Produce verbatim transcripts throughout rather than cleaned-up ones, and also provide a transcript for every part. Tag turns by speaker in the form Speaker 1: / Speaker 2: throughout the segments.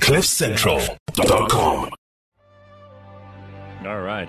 Speaker 1: cliff central dot com.
Speaker 2: All right.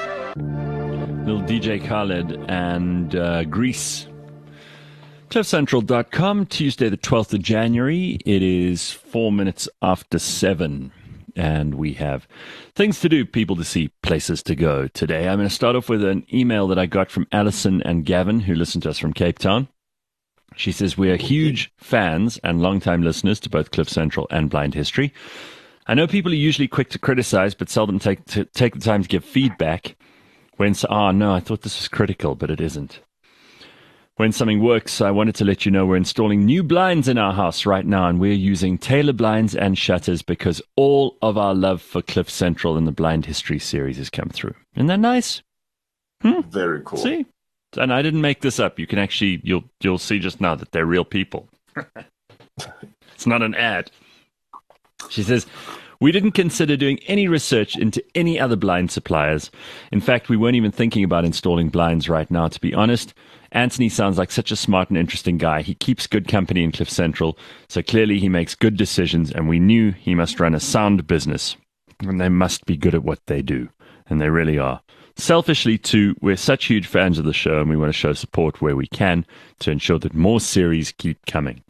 Speaker 2: Little D J Khaled and uh, Grease. cliff central dot com, Tuesday the twelfth of January. It is four minutes after seven. And we have things to do, people to see, places to go today. I'm going to start off with an email that I got from Alison and Gavin, who listen to us from Cape Town. She says, we are huge fans and long-time listeners to both Cliff Central and Blind History. I know people are usually quick to criticize, but seldom take, to, take the time to give feedback. When, oh no, I thought this was critical, but it isn't. When something works, I wanted to let you know we're installing new blinds in our house right now, and we're using Taylor blinds and shutters because all of our love for Cliff Central and the Blind History series has come through. Isn't that nice? Hmm?
Speaker 3: Very cool.
Speaker 2: See? And I didn't make this up. You can actually, you'll you'll see just now that they're real people. It's not an ad. She says, we didn't consider doing any research into any other blind suppliers. In fact, we weren't even thinking about installing blinds right now, to be honest. Anthony sounds like such a smart and interesting guy. He keeps good company in Cliff Central, so clearly he makes good decisions, and we knew he must run a sound business, and they must be good at what they do, and they really are. Selfishly, too, we're such huge fans of the show, and we want to show support where we can to ensure that more series keep coming.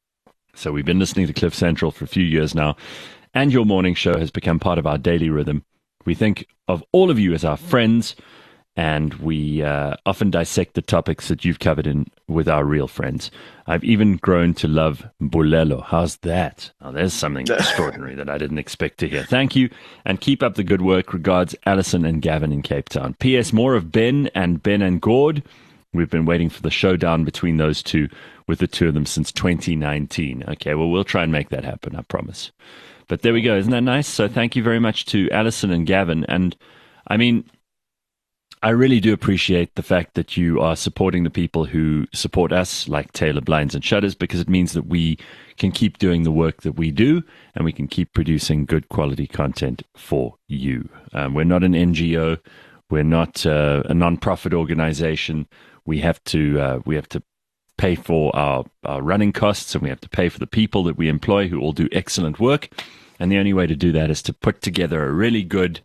Speaker 2: So we've been listening to Cliff Central for a few years now, and your morning show has become part of our daily rhythm. We think of all of you as our friends, and we uh, often dissect the topics that you've covered in with our real friends. I've even grown to love Bulelo. How's that? Oh, there's something extraordinary that I didn't expect to hear. Thank you, and keep up the good work. Regards, Alison and Gavin in Cape Town. P S. More of Ben and Ben and Gord. We've been waiting for the showdown between those two, with the two of them since twenty nineteen. Okay, well, we'll try and make that happen, I promise. But there we go. Isn't that nice? So thank you very much to Alison and Gavin. And, I mean, I really do appreciate the fact that you are supporting the people who support us, like Taylor Blinds and Shutters, because it means that we can keep doing the work that we do, and we can keep producing good quality content for you. Um, we're not an N G O. We're not uh, a non-profit organization. We have to uh, we have to pay for our, our running costs, and we have to pay for the people that we employ who all do excellent work. And the only way to do that is to put together a really good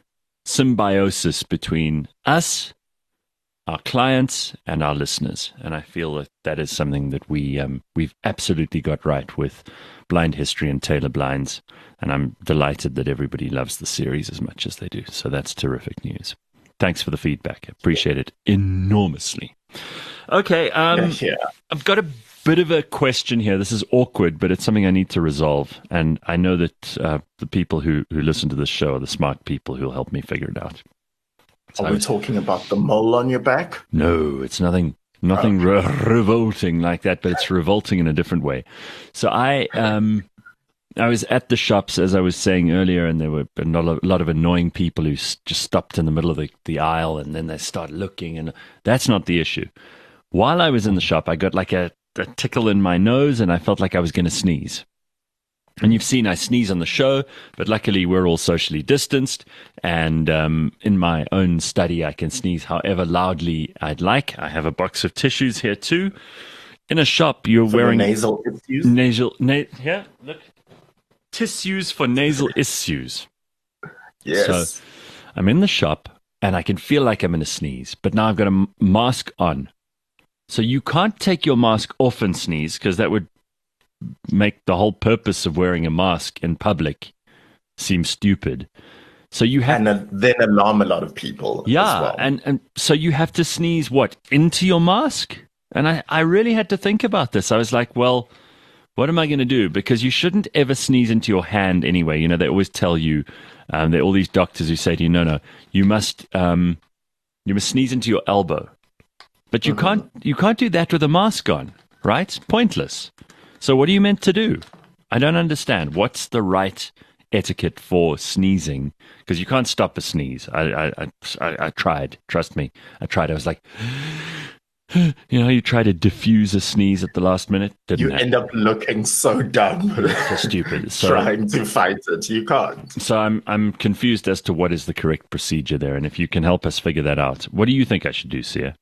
Speaker 2: symbiosis between us, our clients, and our listeners. And I feel that that is something that we, um, we've absolutely got right with Blind History and Taylor Blinds. And I'm delighted that everybody loves the series as much as they do. So that's terrific news. Thanks for the feedback. I appreciate it enormously. Okay, um,
Speaker 3: yeah.
Speaker 2: I've got a bit of a question here. This is awkward, but it's something I need to resolve. And I know that uh, the people who, who listen to this show are the smart people who will help me figure it out. So
Speaker 3: Are we
Speaker 2: was,
Speaker 3: talking about the mole on your back?
Speaker 2: No, it's nothing nothing
Speaker 3: Oh.
Speaker 2: re- revolting like that, but it's revolting in a different way. So I um, I was at the shops, as I was saying earlier, and there were a lot of, a lot of annoying people who s- just stopped in the middle of the, the aisle, and then they start looking, and that's not the issue. While I was in the shop, I got like a, a tickle in my nose, and I felt like I was going to sneeze. And you've seen I sneeze on the show, but luckily we're all socially distanced, and um, in my own study I can sneeze however loudly I'd like. I have a box of tissues here too. In a shop, you're
Speaker 3: For
Speaker 2: wearing
Speaker 3: the nasal issues?
Speaker 2: nasal, na- yeah, look, tissues for nasal issues.
Speaker 3: Yes.
Speaker 2: So I'm in the shop, and I can feel like I'm going to sneeze, but now I've got a m- mask on. So you can't take your mask off and sneeze, because that would make the whole purpose of wearing a mask in public seem stupid. So you have
Speaker 3: and uh, then alarm a lot of people
Speaker 2: yeah,
Speaker 3: as well.
Speaker 2: and, and so you have to sneeze, what, into your mask? And I, I really had to think about this. I was like, well, what am I going to do? Because you shouldn't ever sneeze into your hand anyway. You know, they always tell you, um, there are all these doctors who say to you, no, no, you must, um, you must sneeze into your elbow. But you mm-hmm. can't, you can't do that with a mask on, right? Pointless. So what are you meant to do? I don't understand. What's the right etiquette for sneezing? Because you can't stop a sneeze. I, I, I, I tried. Trust me. I tried. I was like, you know, you try to diffuse a sneeze at the last minute. Didn't
Speaker 3: you
Speaker 2: happen.
Speaker 3: end up looking so dumb.
Speaker 2: So stupid. So,
Speaker 3: trying to fight it. You can't.
Speaker 2: So I'm I'm confused as to what is the correct procedure there. And if you can help us figure that out, what do you think I should do, Sia?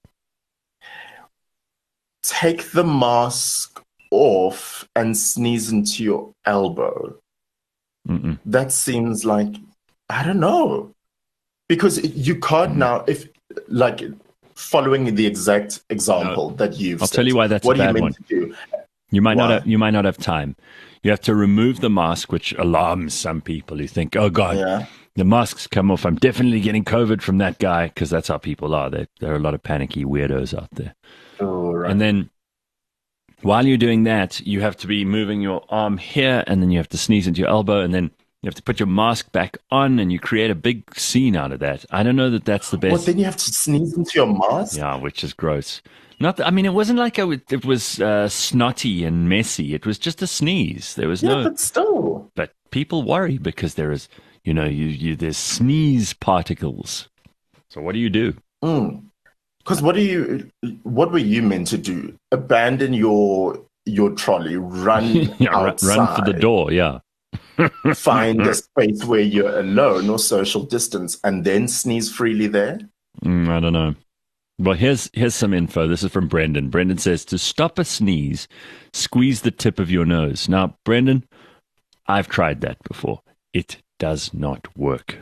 Speaker 3: Take the mask off and sneeze into your elbow.
Speaker 2: Mm-mm.
Speaker 3: That seems like, I don't know. Because you can't now, if like following the exact example
Speaker 2: No.
Speaker 3: that you've
Speaker 2: I'll
Speaker 3: said,
Speaker 2: tell you why that's
Speaker 3: what
Speaker 2: a
Speaker 3: are you
Speaker 2: bad
Speaker 3: meant
Speaker 2: one.
Speaker 3: to do?
Speaker 2: You might not
Speaker 3: Why?
Speaker 2: have, you might not have time. You have to remove the mask, which alarms some people who think, "Oh God,
Speaker 3: Yeah.
Speaker 2: the mask's come off. I'm definitely getting COVID from that guy," because that's how people are. There, there are a lot of panicky weirdos out there.
Speaker 3: Oh, right.
Speaker 2: And then while you're doing that, you have to be moving your arm here, and then you have to sneeze into your elbow, and then you have to put your mask back on, and you create a big scene out of that. I don't know that that's the best.
Speaker 3: What, then you have to sneeze into your mask?
Speaker 2: Yeah, which is gross. Not, th- I mean, it wasn't like I would, it was uh, snotty and messy. It was just a sneeze. There was
Speaker 3: Yeah,
Speaker 2: no.
Speaker 3: but still.
Speaker 2: But people worry because there is, you know, you, you there's sneeze particles. So what do you do?
Speaker 3: Because what do you? What were you meant to do? Abandon your your trolley, run
Speaker 2: Yeah, run,
Speaker 3: outside,
Speaker 2: run for the door. Yeah.
Speaker 3: find a space where you're alone or social distance, and then sneeze freely there.
Speaker 2: Mm, I don't know. Well, here's here's some info. This is from Brendan. Brendan says to stop a sneeze, squeeze the tip of your nose. Now, Brendan, I've tried that before. It does not work.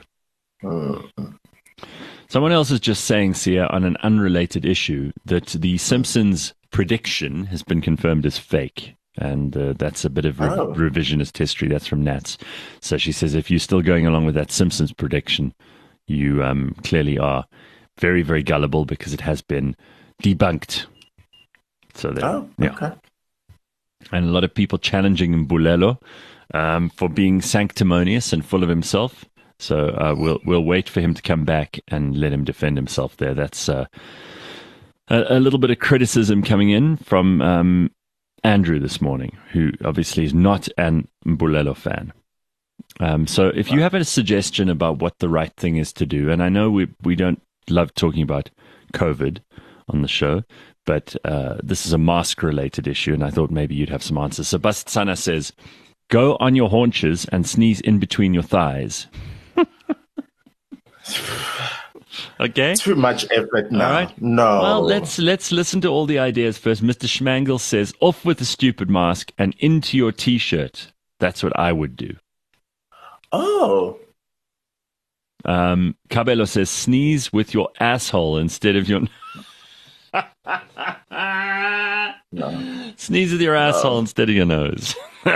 Speaker 2: Someone else is just saying, Sia, on an unrelated issue, that the Simpsons prediction has been confirmed as fake. And uh, that's a bit of re-
Speaker 3: Oh.
Speaker 2: revisionist history. That's from Nats. So she says, if you're still going along with that Simpsons prediction, you um, clearly are very, very gullible because it has been debunked. So there,
Speaker 3: Oh,
Speaker 2: yeah.
Speaker 3: okay.
Speaker 2: And a lot of people challenging Mbulelo um, for being sanctimonious and full of himself. So uh, we'll we'll wait for him to come back and let him defend himself there. That's uh, a, a little bit of criticism coming in from um, Andrew this morning, who obviously is not an Mbulelo fan. Um, so if you have a suggestion about what the right thing is to do, and I know we we don't love talking about COVID on the show, but uh, this is a mask-related issue, and I thought maybe you'd have some answers. So Bastsana says, go on your haunches and sneeze in between your thighs. Okay.
Speaker 3: Too much effort now.
Speaker 2: All right.
Speaker 3: No.
Speaker 2: Well, let's let's listen to all the ideas first. Mister Schmangel says, off with the stupid mask and into your T-shirt. That's what I would do.
Speaker 3: Oh.
Speaker 2: Um, Cabello says, sneeze with your asshole instead of your...
Speaker 3: No.
Speaker 2: Sneeze with your asshole instead of your nose.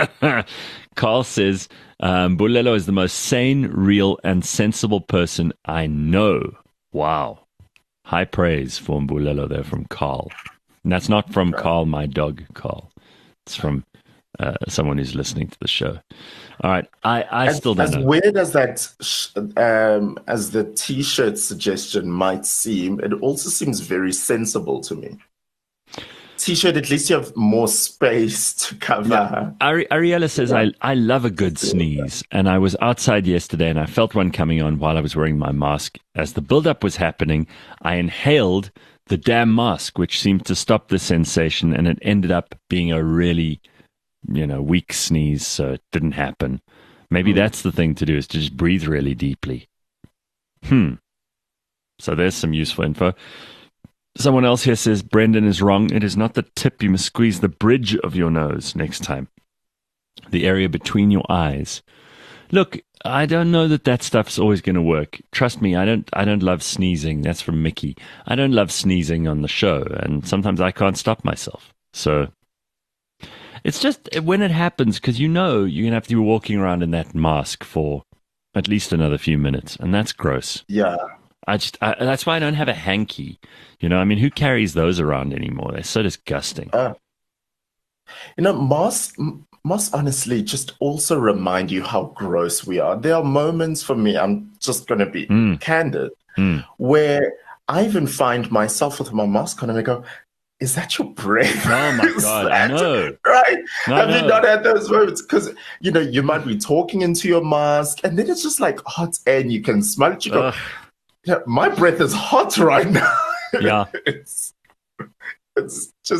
Speaker 2: Carl says, um, Mbulelo is the most sane, real, and sensible person I know. Wow. High praise for Mbulelo there from Carl. And that's not from Carl, my dog, Carl. It's from uh, someone who's listening to the show. All right. I, I
Speaker 3: As,
Speaker 2: still don't
Speaker 3: as
Speaker 2: know.
Speaker 3: weird as that, sh- um, as the T-shirt suggestion might seem, it also seems very sensible to me. T-shirt, at least you have more space to cover.
Speaker 2: Ari- Ariella says,
Speaker 3: Yeah.
Speaker 2: I, I love a good sneeze. And I was outside yesterday and I felt one coming on while I was wearing my mask. As the buildup was happening, I inhaled the damn mask, which seemed to stop the sensation. And it ended up being a really, you know, weak sneeze. So it didn't happen. Maybe that's the thing to do, is to just breathe really deeply. Hmm. So there's some useful info. Someone else here says, Brendan is wrong. It is not the tip. You must squeeze the bridge of your nose next time. The area between your eyes. Look, I don't know that that stuff's always going to work. Trust me, I don't I don't love sneezing. That's from Mickey. I don't love sneezing on the show, and sometimes I can't stop myself. So it's just when it happens, because you know you're going to have to be walking around in that mask for at least another few minutes, and that's gross.
Speaker 3: Yeah.
Speaker 2: I just I, that's why I don't have a hanky. You know, I mean, who carries those around anymore? They're so disgusting.
Speaker 3: Uh, you know, masks, masks honestly just also remind you how gross we are. There are moments for me, I'm just going to be
Speaker 2: Mm.
Speaker 3: candid,
Speaker 2: Mm.
Speaker 3: where I even find myself with my mask on and I go, is that your breath?
Speaker 2: Oh my
Speaker 3: Is
Speaker 2: God, I
Speaker 3: that-
Speaker 2: know.
Speaker 3: Right?
Speaker 2: I
Speaker 3: Have
Speaker 2: know.
Speaker 3: you not had those moments? Because, you know, you might be talking into your mask and then it's just like hot air and you can smell it. You go,
Speaker 2: Ugh.
Speaker 3: yeah, my breath is hot right now.
Speaker 2: Yeah.
Speaker 3: it's, it's just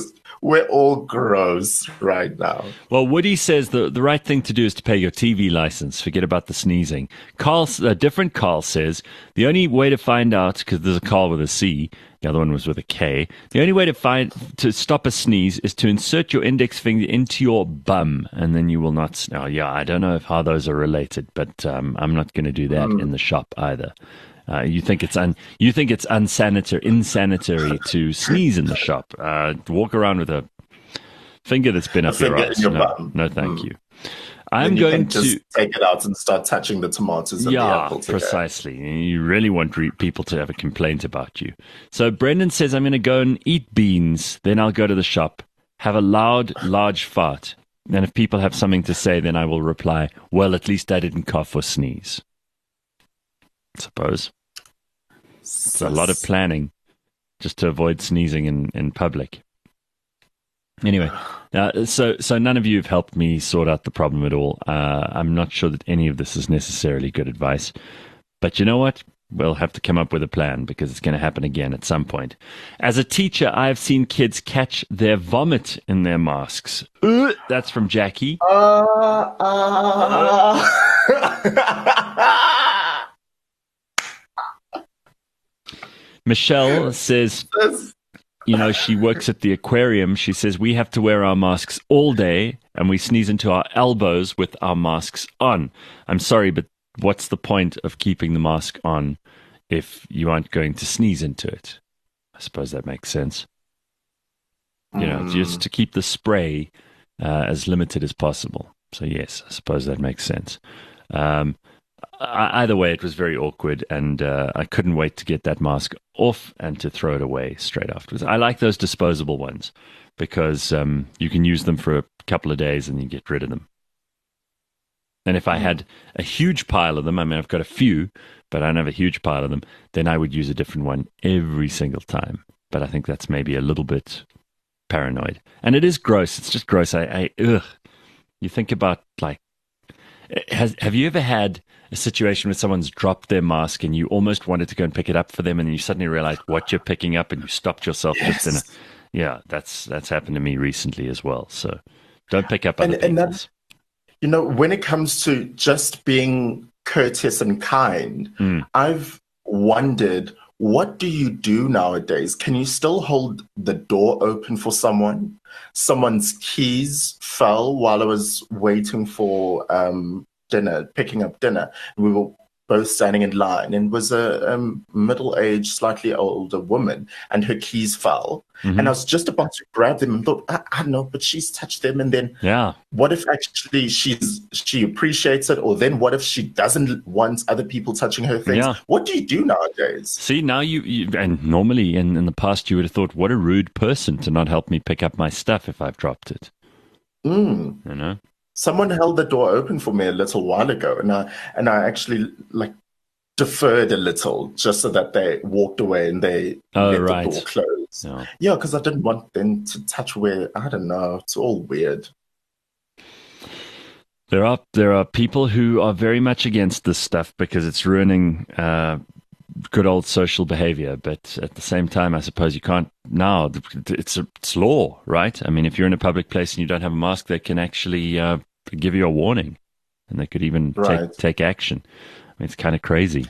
Speaker 3: We're all gross right now.
Speaker 2: Well, Woody says the, the right thing to do is to pay your T V license. Forget about the sneezing. Carl, a different Carl says the only way to find out, because there's a Carl with a C, the other one was with a K. The only way to find to stop a sneeze is to insert your index finger into your bum, and then you will not. Sn- oh, yeah, I don't know if how those are related, but um, I'm not going to do that mm. in the shop either. Uh, you think it's un, you think it's unsanitary, insanitary to sneeze in the shop? Uh, walk around with a finger that's been
Speaker 3: a
Speaker 2: up your ass.
Speaker 3: Your
Speaker 2: no,
Speaker 3: bum.
Speaker 2: no, thank
Speaker 3: mm.
Speaker 2: you. I'm
Speaker 3: you
Speaker 2: going
Speaker 3: can
Speaker 2: to
Speaker 3: just take it out and start touching the tomatoes and
Speaker 2: yeah,
Speaker 3: the apples.
Speaker 2: Yeah, precisely. You really want re- people to have a complaint about you. So Brendan says, I'm going to go and eat beans. Then I'll go to the shop, have a loud, large fart. And if people have something to say, then I will reply, well, at least I didn't cough or sneeze. I suppose. It's a lot of planning just to avoid sneezing in, in public. Anyway, uh, so so none of you have helped me sort out the problem at all. Uh, I'm not sure that any of this is necessarily good advice. But you know what? We'll have to come up with a plan because it's going to happen again at some point. As a teacher, I've seen kids catch their vomit in their masks. Uh, that's from Jackie.
Speaker 3: Uh, uh.
Speaker 2: Michelle says... You know, she works at the aquarium. She says we have to wear our masks all day and we sneeze into our elbows with our masks on. I'm sorry, but what's the point of keeping the mask on if you aren't going to sneeze into it? I suppose that makes sense. You know, mm. just to keep the spray uh, as limited as possible. So, yes, I suppose that makes sense. Um, either way, it was very awkward, and uh, I couldn't wait to get that mask off and to throw it away straight afterwards. I like those disposable ones because um, you can use them for a couple of days and you get rid of them. And if I had a huge pile of them, I mean, I've got a few, but I don't have a huge pile of them, then I would use a different one every single time. But I think that's maybe a little bit paranoid. And it is gross. It's just gross. I, I ugh. You think about, like, has have you ever had a situation where someone's dropped their mask and you almost wanted to go and pick it up for them and you suddenly realize what you're picking up and you stopped yourself
Speaker 3: yes.
Speaker 2: just in a... Yeah, that's that's happened to me recently as well. So don't pick up other
Speaker 3: and, and
Speaker 2: people's.
Speaker 3: That, you know, when it comes to just being courteous and kind,
Speaker 2: mm.
Speaker 3: I've wondered, what do you do nowadays? Can you still hold the door open for someone? Someone's keys fell while I was waiting for um, dinner, picking up dinner. We were both standing in line, and it was a um, middle-aged, slightly older woman, and her keys fell. Mm-hmm. And I was just about to grab them and thought, I, I don't know, but she's touched them. And then
Speaker 2: yeah.
Speaker 3: what if actually she's she appreciates it? Or then what if she doesn't want other people touching her things?
Speaker 2: Yeah.
Speaker 3: What do you do nowadays?
Speaker 2: See, now you, you and normally in, in the past you would have thought, what a rude person to not help me pick up my stuff if I've dropped it.
Speaker 3: Mm.
Speaker 2: You know?
Speaker 3: Someone held the door open for me a little while ago, and I and I actually like deferred a little just so that they walked away and they
Speaker 2: oh,
Speaker 3: let
Speaker 2: right.
Speaker 3: the door close.
Speaker 2: No.
Speaker 3: Yeah, because I didn't want them to touch where, I don't know, it's all weird.
Speaker 2: There are there are people who are very much against this stuff because it's ruining uh, good old social behavior. But at the same time, I suppose you can't now. It's a, it's law, right? I mean, if you're in a public place and you don't have a mask, they can actually uh, give you a warning, and they could even
Speaker 3: right.
Speaker 2: take take action. I mean, it's kind of crazy.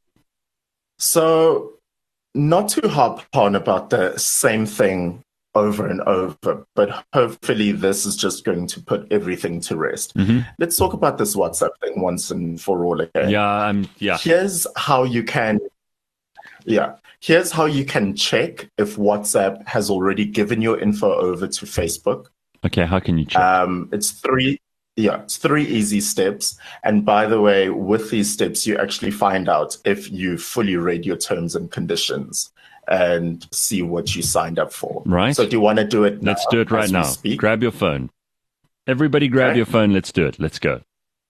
Speaker 3: So, not to harp on about the same thing over and over, but hopefully this is just going to put everything to rest.
Speaker 2: Mm-hmm.
Speaker 3: Let's talk about this WhatsApp thing once and for all again.
Speaker 2: Yeah, I'm. Yeah.
Speaker 3: Here's how you can. Yeah. Here's how you can check if WhatsApp has already given your info over to Facebook.
Speaker 2: Okay, how can you check?
Speaker 3: Um, it's three. Yeah, it's three easy steps. And by the way, with these steps, you actually find out if you fully read your terms and conditions and see what you signed up for.
Speaker 2: Right.
Speaker 3: So do you want to do it now?
Speaker 2: Let's do it right now.
Speaker 3: Speak?
Speaker 2: Grab your phone. Everybody grab okay. your phone. Let's do it. Let's go.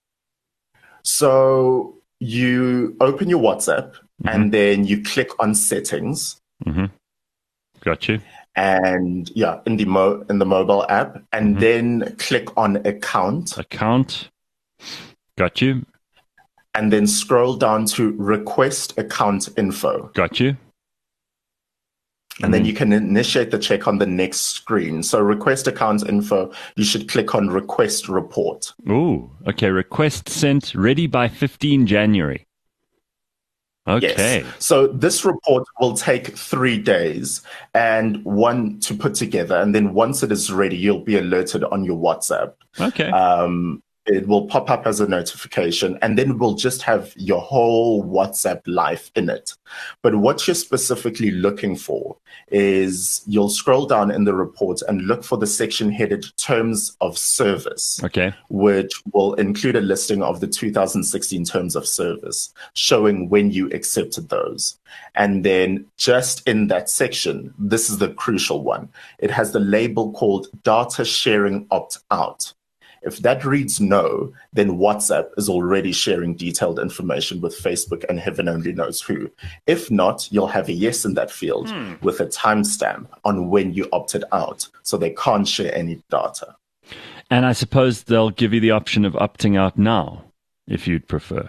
Speaker 3: So you open your WhatsApp mm-hmm. and then you click on settings.
Speaker 2: Mm-hmm. Got you.
Speaker 3: And yeah, in the mo in the mobile app, and mm-hmm. then click on account.
Speaker 2: Account. Got you.
Speaker 3: And then scroll down to request account info.
Speaker 2: Got you.
Speaker 3: And then you can initiate the check on the next screen. So request account info, you should click on request report.
Speaker 2: Ooh, okay. Request sent, ready by fifteenth January. Okay.
Speaker 3: Yes. So this report will take three days and one to put together. And then once it is ready, you'll be alerted on your WhatsApp.
Speaker 2: Okay.
Speaker 3: Um, it will pop up as a notification, and then we'll just have your whole WhatsApp life in it. But what you're specifically looking for is you'll scroll down in the report and look for the section headed Terms of Service,
Speaker 2: Okay.
Speaker 3: which will include a listing of the two thousand sixteen Terms of Service, showing when you accepted those. And then just in that section, this is the crucial one. It has the label called Data Sharing Opt-out. If that reads no, then WhatsApp is already sharing detailed information with Facebook and heaven only knows who. If not, you'll have a yes in that field hmm. with a timestamp on when you opted out, so they can't share any data.
Speaker 2: And I suppose they'll give you the option of opting out now, if you'd prefer.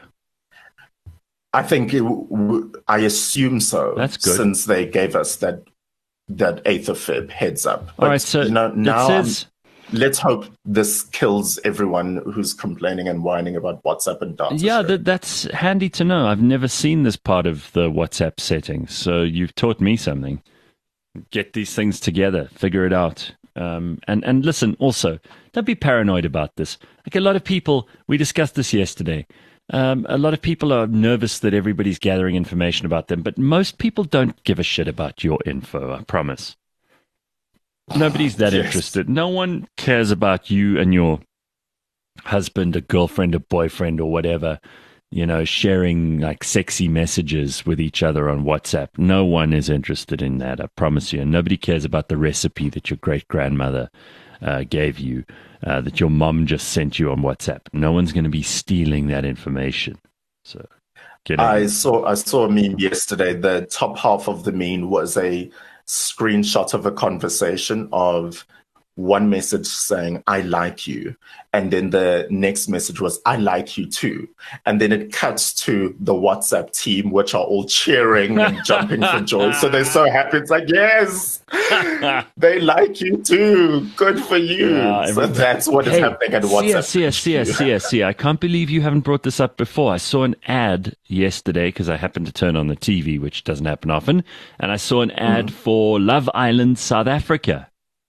Speaker 3: I think, it w- I assume so.
Speaker 2: That's good.
Speaker 3: Since they gave us that that eighth of February heads up. But,
Speaker 2: all right, so
Speaker 3: you know, now
Speaker 2: it says...
Speaker 3: let's hope this kills everyone who's complaining and whining about WhatsApp and data.
Speaker 2: Yeah, that, that's handy to know. I've never seen this part of the WhatsApp settings, so you've taught me something. Get these things together, figure it out. Um, and, and listen, also, don't be paranoid about this. Like a lot of people, we discussed this yesterday, um, a lot of people are nervous that everybody's gathering information about them, but most people don't give a shit about your info, I promise. Nobody's that yes. interested. No one cares about you and your husband or girlfriend or boyfriend or whatever, you know, sharing like sexy messages with each other on WhatsApp. No one is interested in that, I promise you. And nobody cares about the recipe that your great-grandmother uh, gave you, uh, that your mom just sent you on WhatsApp. No one's going to be stealing that information. So, get
Speaker 3: I
Speaker 2: in.
Speaker 3: saw I saw a meme yesterday. The top half of the meme was a screenshot of a conversation of one message saying, I like you. And then the next message was, I like you too. And then it cuts to the WhatsApp team, which are all cheering and jumping for joy. So they're so happy. It's like, yes, they like you too. Good for you. Yeah, so that's what hey, is happening at WhatsApp.
Speaker 2: Sia, Sia, Sia, Sia, I can't believe you haven't brought this up before. I saw an ad yesterday because I happened to turn on the T V, which doesn't happen often. And I saw an ad mm. for Love Island, South Africa.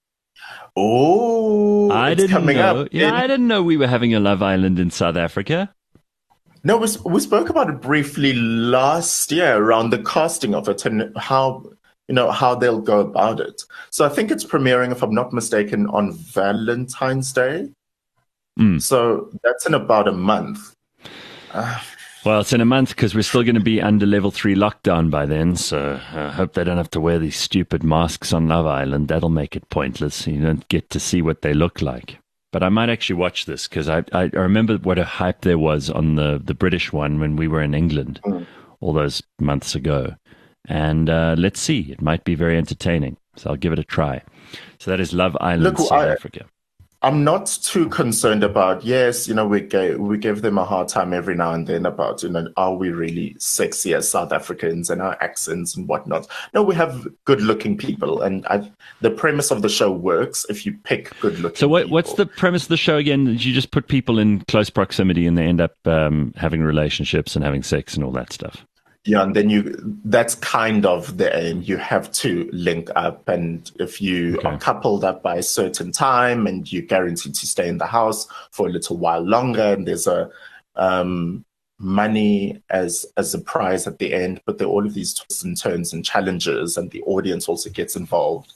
Speaker 3: Oh,
Speaker 2: I
Speaker 3: it's
Speaker 2: didn't
Speaker 3: coming
Speaker 2: know.
Speaker 3: up.
Speaker 2: Yeah,
Speaker 3: in...
Speaker 2: I didn't know we were having a Love Island in South Africa.
Speaker 3: No, we, we spoke about it briefly last year around the casting of it and how, you know, how they'll go about it. So I think it's premiering, if I'm not mistaken, on Valentine's Day.
Speaker 2: Mm.
Speaker 3: So that's in about a month. Uh,
Speaker 2: Well, it's in a month because we're still going to be under level three lockdown by then. So I hope they don't have to wear these stupid masks on Love Island. That'll make it pointless. You don't get to see what they look like. But I might actually watch this because I, I I remember what a hype there was on the, the British one when we were in England mm. all those months ago. And uh, let's see. It might be very entertaining. So I'll give it a try. So that is Love Island,
Speaker 3: Look,
Speaker 2: South
Speaker 3: I,
Speaker 2: Africa.
Speaker 3: I'm not too concerned about, yes, you know, we gave, we give them a hard time every now and then about, you know, are we really sexy as South Africans and our accents and whatnot? No, we have good-looking people, and I, the premise of the show works if you pick good-looking
Speaker 2: So what,
Speaker 3: people.
Speaker 2: what's the premise of the show again? Did you just put people in close proximity and they end up um, having relationships and having sex and all that stuff?
Speaker 3: Yeah, and then you, that's kind of the aim. You have to link up, and if you
Speaker 2: Okay.
Speaker 3: are coupled up by a certain time and you're guaranteed to stay in the house for a little while longer, and there's a um, money as as a prize at the end, but there are all of these twists and turns and challenges, and the audience also gets involved.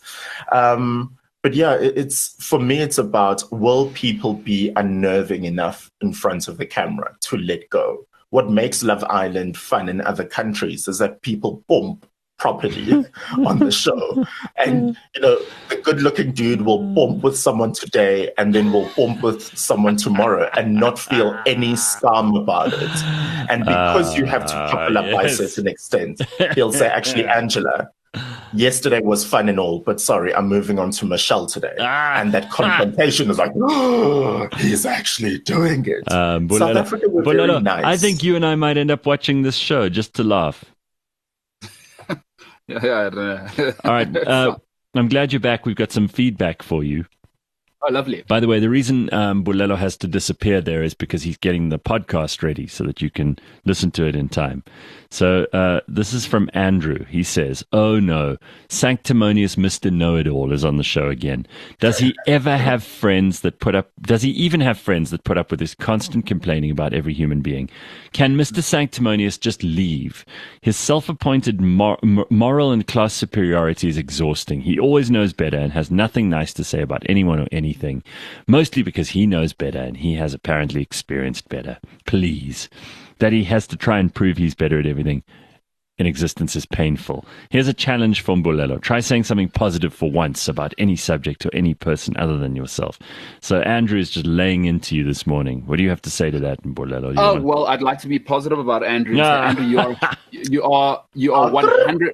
Speaker 3: Um, but yeah, it, it's for me, it's about, will people be unnerving enough in front of the camera to let go? What makes Love Island fun in other countries is that people bump properly on the show. And, you know, the good-looking dude will bump with someone today and then will bump with someone tomorrow and not feel any scum about it. And because uh, you have to couple up yes. by a certain extent, he'll say, actually, Angela, yesterday was fun and all, but sorry, I'm moving on to Michelle today. Ah, and that confrontation ah. is like, oh, he's actually doing it.
Speaker 2: Um,
Speaker 3: South Africa was very
Speaker 2: Bulelo,
Speaker 3: nice.
Speaker 2: I think you and I might end up watching this show just to laugh.
Speaker 4: Yeah, yeah, I don't know.
Speaker 2: All right. Uh, I'm glad you're back. We've got some feedback for you.
Speaker 4: Oh, lovely.
Speaker 2: By the way, the reason um, Bulelo has to disappear there is because he's getting the podcast ready so that you can listen to it in time. So uh, this is from Andrew. He says, oh no, sanctimonious Mister Know-It-All is on the show again. Does he ever have friends that put up, does he even have friends that put up with his constant complaining about every human being? Can Mister Sanctimonious just leave? His self-appointed mor- moral and class superiority is exhausting. He always knows better and has nothing nice to say about anyone or anything, mostly because he knows better and he has apparently experienced better. Please. That he has to try and prove he's better at everything in existence is painful. Here's a challenge from Bulelo. Try saying something positive for once about any subject or any person other than yourself. So Andrew is just laying into you this morning. What do you have to say to that, Bulelo?
Speaker 4: Oh,
Speaker 2: wanna...
Speaker 4: well, I'd like to be positive about Andrew.
Speaker 2: No.
Speaker 4: So Andrew, you are, you are, you are one hundred.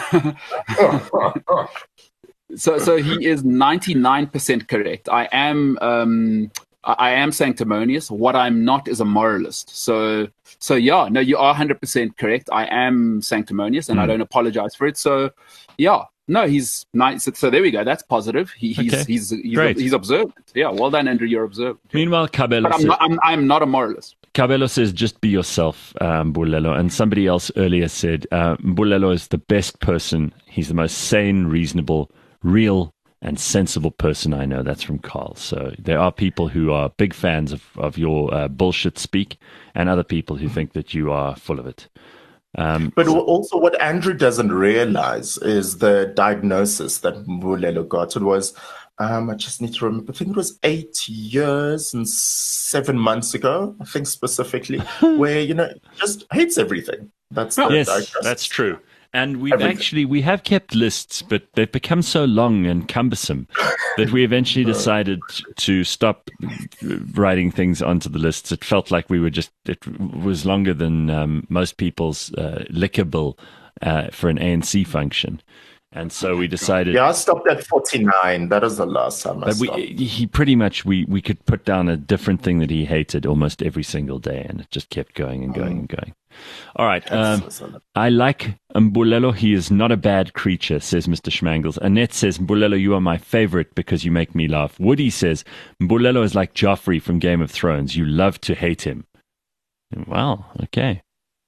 Speaker 4: so, so he is ninety-nine percent correct. I am, um, I am sanctimonious. What I'm not is a moralist. So, so yeah, no, you are one hundred percent correct. I am sanctimonious, and mm. I don't apologize for it. So, yeah, no, he's nice. So, so there we go. That's positive. He, he's,
Speaker 2: okay.
Speaker 4: he's, he's, he's, he's observant. Yeah, well done, Andrew. You're observant.
Speaker 2: Meanwhile, Cabello
Speaker 4: but I'm
Speaker 2: says,
Speaker 4: not, I'm, I'm not a moralist.
Speaker 2: Cabello says, just be yourself, um, Bulelo. And somebody else earlier said, uh, Bulelo is the best person. He's the most sane, reasonable, real, and sensible person I know. That's from Carl. So there are people who are big fans of, of your uh, bullshit speak, and other people who think that you are full of it. Um,
Speaker 3: but also what Andrew doesn't realize is the diagnosis that Bulelo got. It was, um, I just need to remember, I think it was eight years and seven months ago, I think specifically, where, you know, just hates everything. That's the
Speaker 2: yes,
Speaker 3: diagnosis.
Speaker 2: That's true. And we've
Speaker 3: Everything.
Speaker 2: actually, we have kept lists, but they've become so long and cumbersome that we eventually decided to stop writing things onto the lists. It felt like we were just, it was longer than um, most people's uh, liquor bill uh, for an A N C function. And so we decided.
Speaker 3: Yeah, I stopped at forty-nine. That was the last time I
Speaker 2: but
Speaker 3: stopped.
Speaker 2: we, he pretty much, we, we could put down a different thing that he hated almost every single day, and it just kept going and going mm. and going. All right. Um, I like Mbulelo. He is not a bad creature, says Mister Schmangles. Annette says, Mbulelo, you are my favorite because you make me laugh. Woody says, Mbulelo is like Joffrey from Game of Thrones. You love to hate him. Wow. Okay.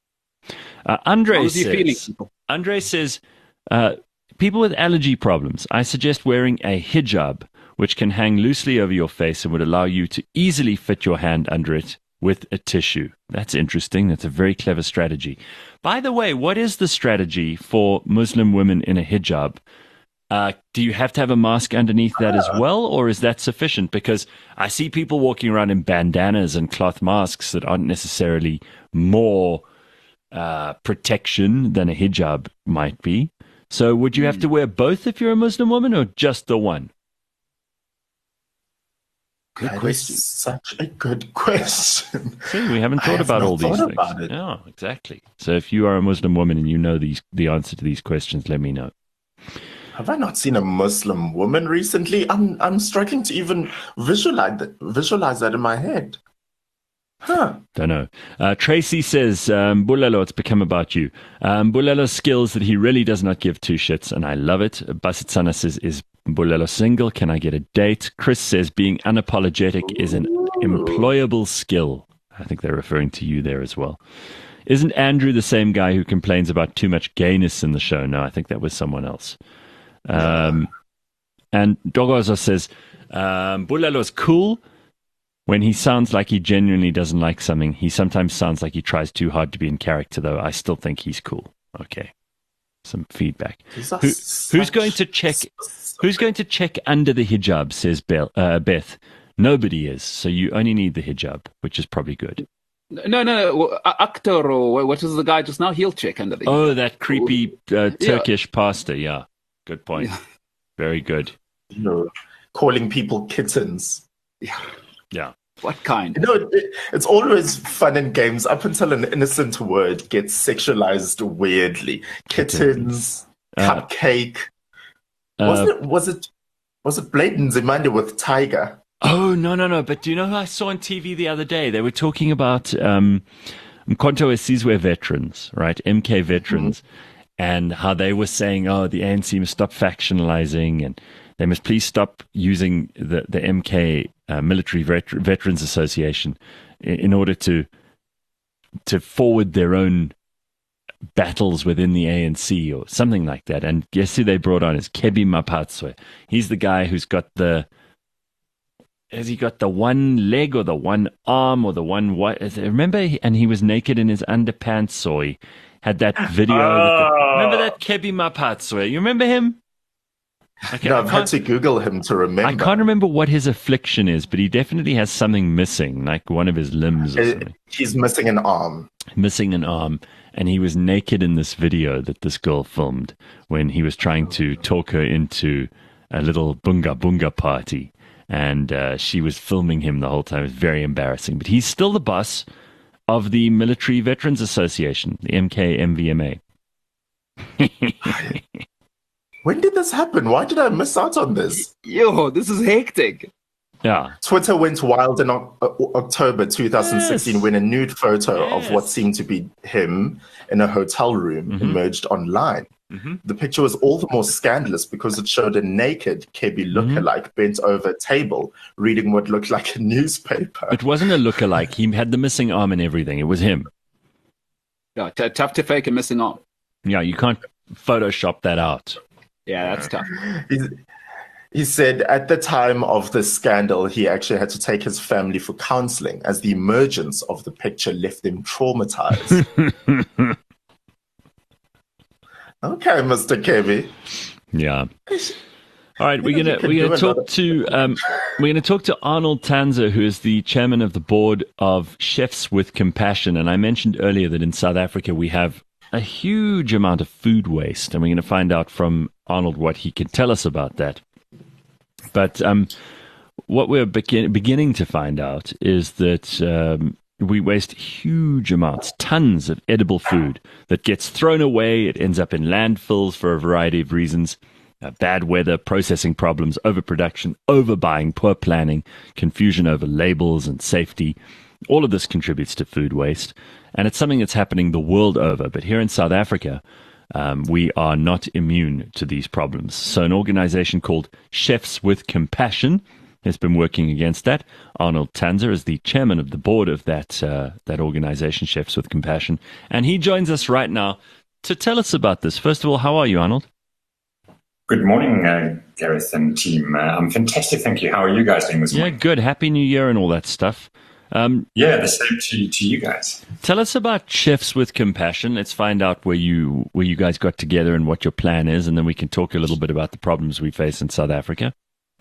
Speaker 2: Uh, Andre says, Andre says, uh, people with allergy problems, I suggest wearing a hijab, which can hang loosely over your face and would allow you to easily fit your hand under it with a tissue. That's interesting. That's a very clever strategy. By the way, what is the strategy for Muslim women in a hijab? Uh, do you have to have a mask underneath that as well, or is that sufficient? Because I see people walking around in bandanas and cloth masks that aren't necessarily more uh, protection than a hijab might be. So would you have to wear both if you're a Muslim woman, or just the one?
Speaker 3: Good that question. Is such a good question.
Speaker 2: See, we haven't thought about all these things. Yeah, exactly. So if you are a Muslim woman and you know these the answer to these questions, let me know.
Speaker 3: Have I not seen a Muslim woman recently? I'm I'm struggling to even visualize that, visualize that in my head. Huh.
Speaker 2: Don't know. Uh, Tracy says, um, Bulelo, it's become about you. Um, Bulelo's skills that he really does not give two shits, and I love it. Basitsana says, is Bulelo single? Can I get a date? Chris says, being unapologetic is an employable skill. I think they're referring to you there as well. Isn't Andrew the same guy who complains about too much gayness in the show? No, I think that was someone else. Um, and Dogozo says, um, Bulelo's cool. When he sounds like he genuinely doesn't like something, he sometimes sounds like he tries too hard to be in character, though. I still think he's cool. Okay. Some feedback. Who, who's going to check Who's going to check under the hijab, says Bel, uh, Beth. Nobody is, so you only need the hijab, which is probably good.
Speaker 4: No, no, no. Akhtar, or what was the guy just now? He'll check under the hijab.
Speaker 2: Oh, that creepy uh, Turkish yeah. pastor. Yeah. Good point. Yeah. Very good.
Speaker 3: You know, calling people kittens.
Speaker 4: Yeah.
Speaker 2: Yeah.
Speaker 4: What kind?
Speaker 3: You know, it, it's always fun and games up until an innocent word gets sexualized weirdly. Kittens, uh, cupcake. Uh, Wasn't it? Was it? Was it blatant Zimande with Tiger?
Speaker 2: Oh no, no, no! But do you know who I saw on T V the other day? They were talking about um, Mkhonto weSizwe veterans, right? M K veterans. Mm-hmm. and how they were saying, oh, the A N C must stop factionalizing and they must please stop using the, the M K uh, Military Vet- Veterans Association in, in order to to forward their own battles within the A N C or something like that. And guess who they brought on is Kebi Mapatswe. He's the guy who's got the, has he got the one leg or the one arm or the one what? Remember, he, and he was naked in his underpants, or he had that video.
Speaker 3: Oh.
Speaker 2: That the, remember that Kebi Mapatswe? You remember him? Okay,
Speaker 3: no, I've had to Google him to remember.
Speaker 2: I can't remember what his affliction is, but he definitely has something missing, like one of his limbs or
Speaker 3: Uh,
Speaker 2: something.
Speaker 3: He's missing an arm.
Speaker 2: Missing an arm. And he was naked in this video that this girl filmed when he was trying to talk her into a little bunga bunga party. And uh, she was filming him the whole time. It was very embarrassing. But he's still the boss of the Military Veterans Association, the M K M V M A.
Speaker 3: When did this happen? Why did I miss out on this?
Speaker 4: Yo, this is hectic.
Speaker 2: Yeah.
Speaker 3: Twitter went wild in o- October twenty sixteen
Speaker 2: Yes.
Speaker 3: when a nude photo
Speaker 2: Yes.
Speaker 3: of what seemed to be him in a hotel room
Speaker 2: Mhm.
Speaker 3: emerged online.
Speaker 2: Mm-hmm.
Speaker 3: The picture was all the more scandalous because it showed a naked Kebi lookalike bent over a table reading what looked like a newspaper.
Speaker 2: It wasn't a lookalike. He had the missing arm and everything. It was him.
Speaker 4: Yeah, t- tough to fake a missing arm.
Speaker 2: Yeah, you can't Photoshop that out.
Speaker 4: Yeah, that's tough.
Speaker 3: He, he said at the time of the scandal, he actually had to take his family for counseling as the emergence of the picture left them traumatized. Okay, Mister Kebi.
Speaker 2: Yeah. All right, we're
Speaker 3: You
Speaker 2: gonna
Speaker 3: can
Speaker 2: we're
Speaker 3: do
Speaker 2: gonna talk
Speaker 3: another-
Speaker 2: to um, we're gonna talk to Arnold Tanzer, who is the chairman of the board of Chefs with Compassion. And I mentioned earlier that in South Africa we have a huge amount of food waste, and we're going to find out from Arnold what he can tell us about that. But um, what we're begin- beginning to find out is that um, we waste huge amounts, tons of edible food that gets thrown away. It ends up in landfills for a variety of reasons. Uh, bad weather, processing problems, overproduction, overbuying, poor planning, confusion over labels and safety. All of this contributes to food waste. And it's something that's happening the world over. But here in South Africa, um, we are not immune to these problems. So an organization called Chefs with Compassion has been working against that. Arnold Tanzer is the chairman of the board of that, uh, that organization, Chefs with Compassion. And he joins us right now to tell us about this. First of all, how are you, Arnold?
Speaker 5: Good morning, uh, Gareth and team. Uh, I'm fantastic, thank you. How are you guys doing this
Speaker 2: Yeah,
Speaker 5: morning?
Speaker 2: good. Happy New Year and all that stuff. Um,
Speaker 5: Yeah, the same to, to you guys.
Speaker 2: Tell us about Chefs with Compassion. Let's find out where you where you guys got together and what your plan is, and then we can talk a little bit about the problems we face in South Africa.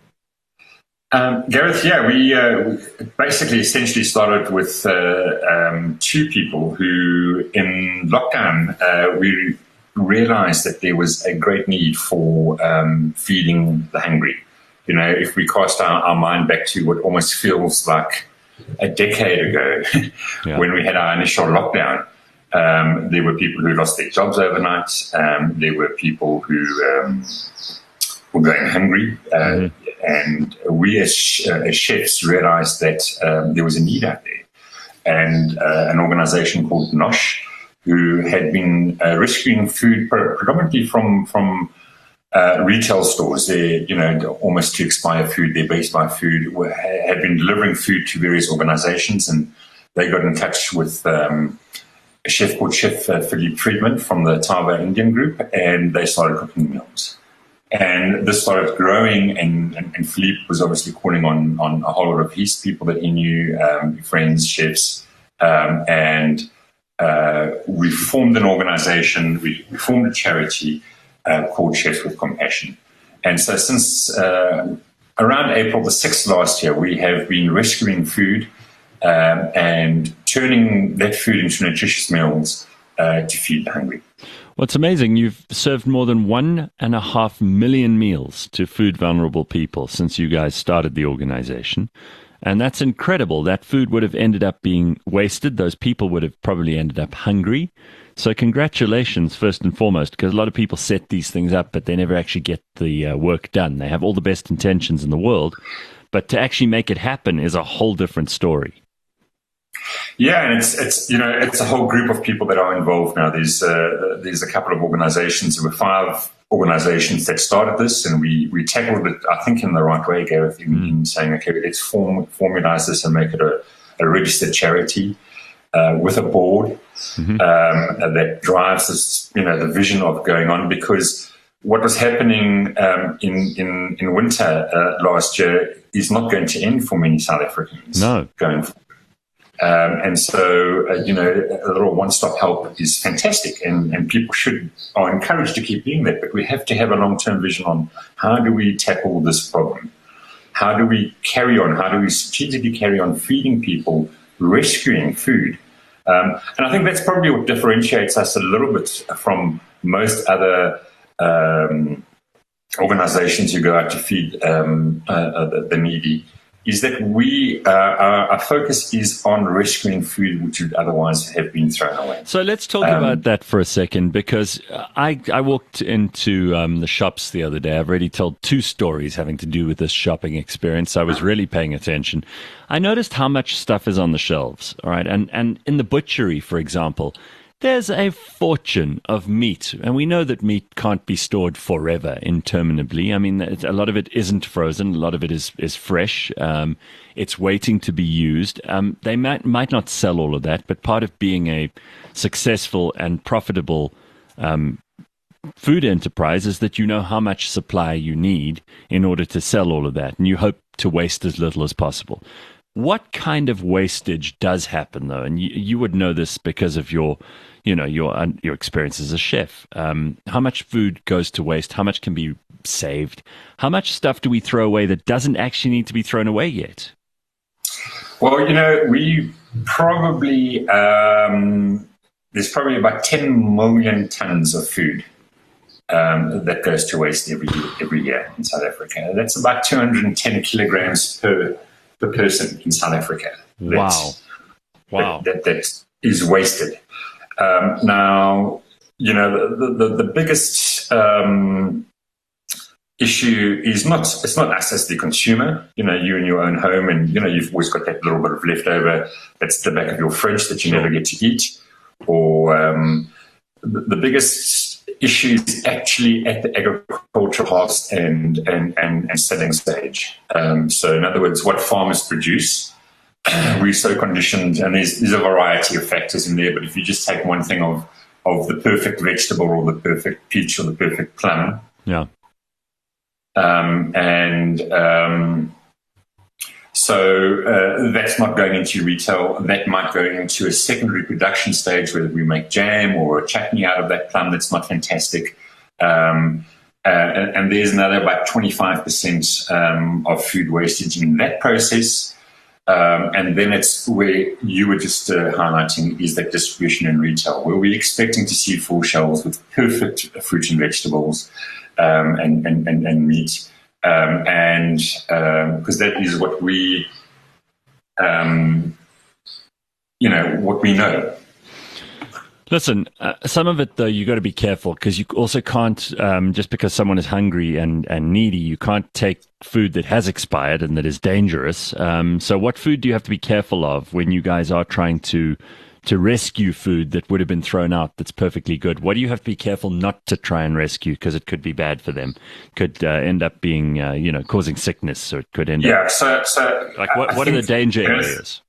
Speaker 5: Um, Gareth, yeah, we, uh, we basically essentially started with uh, um, two people who, in lockdown, uh, we realized that there was a great need for um, feeding the hungry. You know, if we cast our, our mind back to what almost feels like a decade ago,
Speaker 2: Yeah.
Speaker 5: when we had our initial lockdown, um, there were people who lost their jobs overnight. Um, there were people who um, were going hungry. Uh,
Speaker 2: Mhm.
Speaker 5: And we as, sh- uh, as chefs realized that um, there was a need out there. And uh, an organization called NOSH, who had been uh, rescuing food pre- predominantly from from uh, retail stores, their, you know, almost to expire food, their base buy food, were, had been delivering food to various organizations, and they got in touch with um, a chef called Chef uh, Philippe Friedman from the Tava Indian group, and they started cooking meals. And this started growing, and, and, and Philippe was obviously calling on, on a whole lot of his people that he knew, um, friends, chefs, um, and uh, we formed an organization, we, we formed a charity uh, called Chefs with Compassion. And so since uh, around April the sixth last year, we have been rescuing food um, and turning that food into nutritious meals uh, to feed the hungry.
Speaker 2: Well, it's amazing. You've served more than one and a half million meals to food vulnerable people since you guys started the organization. And that's incredible. That food would have ended up being wasted. Those people would have probably ended up hungry. So congratulations, first and foremost, because a lot of people set these things up, but they never actually get the uh, work done. They have all the best intentions in the world, but to actually make it happen is a whole different story.
Speaker 5: Yeah, and it's it's you know it's a whole group of people that are involved now. There's uh, there's a couple of organisations. There were five organisations that started this, and we we tackled it, I think, in the right way, Gareth, in, mm. in saying, okay, let's form formulise this and make it a, a registered charity uh, with a board mm-hmm. um, that drives this, you know, the vision of going on. Because what was happening um, in in in winter uh, last year is not going to end for many South Africans.
Speaker 2: No,
Speaker 5: going forward. Um, and so, uh, you know, a little one-stop help is fantastic, and, and people should are encouraged to keep doing that. But we have to have a long-term vision on how do we tackle this problem? How do we carry on? How do we strategically carry on feeding people, rescuing food? Um, and I think that's probably what differentiates us a little bit from most other um, organizations who go out to feed um, uh, uh, the, the needy. Is that we, uh, our, our focus is on rescuing food which would otherwise have been thrown away.
Speaker 2: So let's talk um, about that for a second, because I, I walked into um, the shops the other day. I've already told two stories having to do with this shopping experience. I was really paying attention. I noticed how much stuff is on the shelves, all right? And, and in the butchery, for example, there's a fortune of meat, and we know that meat can't be stored forever, interminably. I mean, a lot of it isn't frozen. A lot of it is, is fresh. Um, it's waiting to be used. Um, they might, might not sell all of that, but part of being a successful and profitable um, food enterprise is that you know how much supply you need in order to sell all of that, and you hope to waste as little as possible. What kind of wastage does happen, though? And you, you would know this because of your, you know, your your experience as a chef. Um, how much food goes to waste? How much can be saved? How much stuff do we throw away that doesn't actually need to be thrown away yet?
Speaker 5: Well, you know, we probably um, there's probably about ten million tons of food um, that goes to waste every every year in South Africa. That's about two hundred ten kilograms per. per person in South Africa.
Speaker 2: Wow. Wow.
Speaker 5: That, that, that is wasted. Um, now, you know, the, the, the biggest um, issue is not, it's not us as the consumer, you know, you in your own home, and, you know, you've always got that little bit of leftover that's at the back of your fridge that you never get to eat. Or um, the, the biggest issue is actually at the agricultural harvest and, and, and, and selling stage. Um, so in other words, what farmers produce, we're so conditioned, and there's, there's a variety of factors in there, but if you just take one thing of, of the perfect vegetable or the perfect peach or the perfect plum,
Speaker 2: yeah,
Speaker 5: um, and um, so uh, that's not going into retail. That might go into a secondary production stage where we make jam or a chutney out of that plum. That's not fantastic. Um, uh, and, and there's another about twenty-five percent um, of food wastage in that process. Um, and then it's where you were just uh, highlighting is that distribution in retail, where we're expecting to see full shelves with perfect fruit and vegetables um, and, and, and, and meat. Um, and because um, that is what we, um, you know, what we know.
Speaker 2: Listen, uh, some of it, though, you got to be careful, because you also can't, um, just because someone is hungry and, and needy, you can't take food that has expired and that is dangerous. Um, so what food do you have to be careful of when you guys are trying to to rescue food that would have been thrown out that's perfectly good? What do you have to be careful not to try and rescue, because it could be bad for them? Could uh, end up being, uh, you know, causing sickness, so it could end
Speaker 5: yeah,
Speaker 2: up...
Speaker 5: so, so
Speaker 2: like, what, what are the danger areas?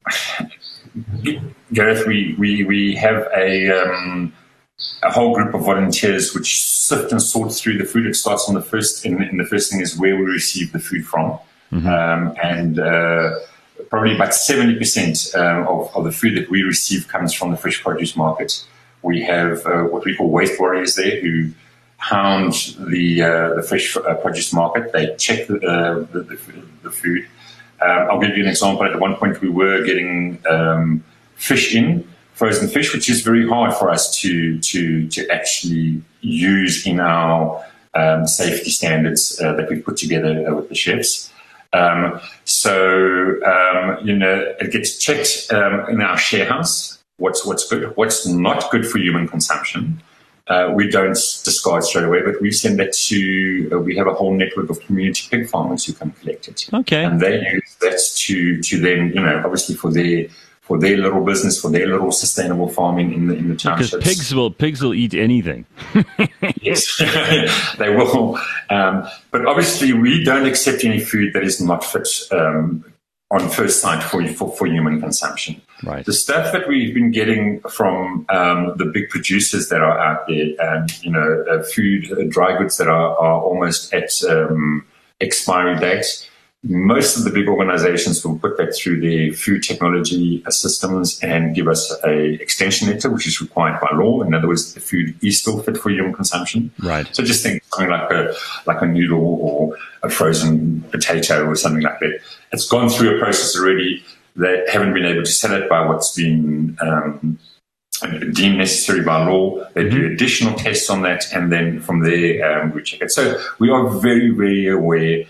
Speaker 5: Gareth, we, we, we have a um, a whole group of volunteers which sift and sort through the food. It starts on the first, and, and the first thing is where we receive the food from. Mm-hmm. Um, and uh, probably about seventy percent um, of, of the food that we receive comes from the fresh produce market. We have uh, what we call waste warriors there who hound the, uh, the fresh uh, produce market. They check the, uh, the, the, the food. Um, I'll give you an example. At one point, we were getting um, fish in, frozen fish, which is very hard for us to to to actually use in our um, safety standards uh, that we've put together uh, with the chefs. Um, so um, you know, it gets checked um, in our share house. What's what's good, what's not good for human consumption. Uh, we don't discard straight away, but we send that to, uh, we have a whole network of community pig farmers who come collect it.
Speaker 2: Okay.
Speaker 5: And they use that to, to then, you know, obviously for their, for their little business, for their little sustainable farming in the in the townships.
Speaker 2: Because pigs will pigs will eat anything.
Speaker 5: Yes, they will. Um, but obviously, we don't accept any food that is not fit um, on first sight for, for for human consumption.
Speaker 2: Right.
Speaker 5: The stuff that we've been getting from um, the big producers that are out there, and you know, uh, food, uh, dry goods that are, are almost at um, expiry date. Most of the big organizations will put that through their food technology systems and give us a extension letter, which is required by law. In other words, the food is still fit for human consumption.
Speaker 2: Right.
Speaker 5: So just think something like a like a noodle or a frozen potato or something like that. It's gone through a process already. They haven't been able to sell it by what's been um, deemed necessary by law. They mm-hmm. do additional tests on that, and then from there um, we check it. So we are very, very aware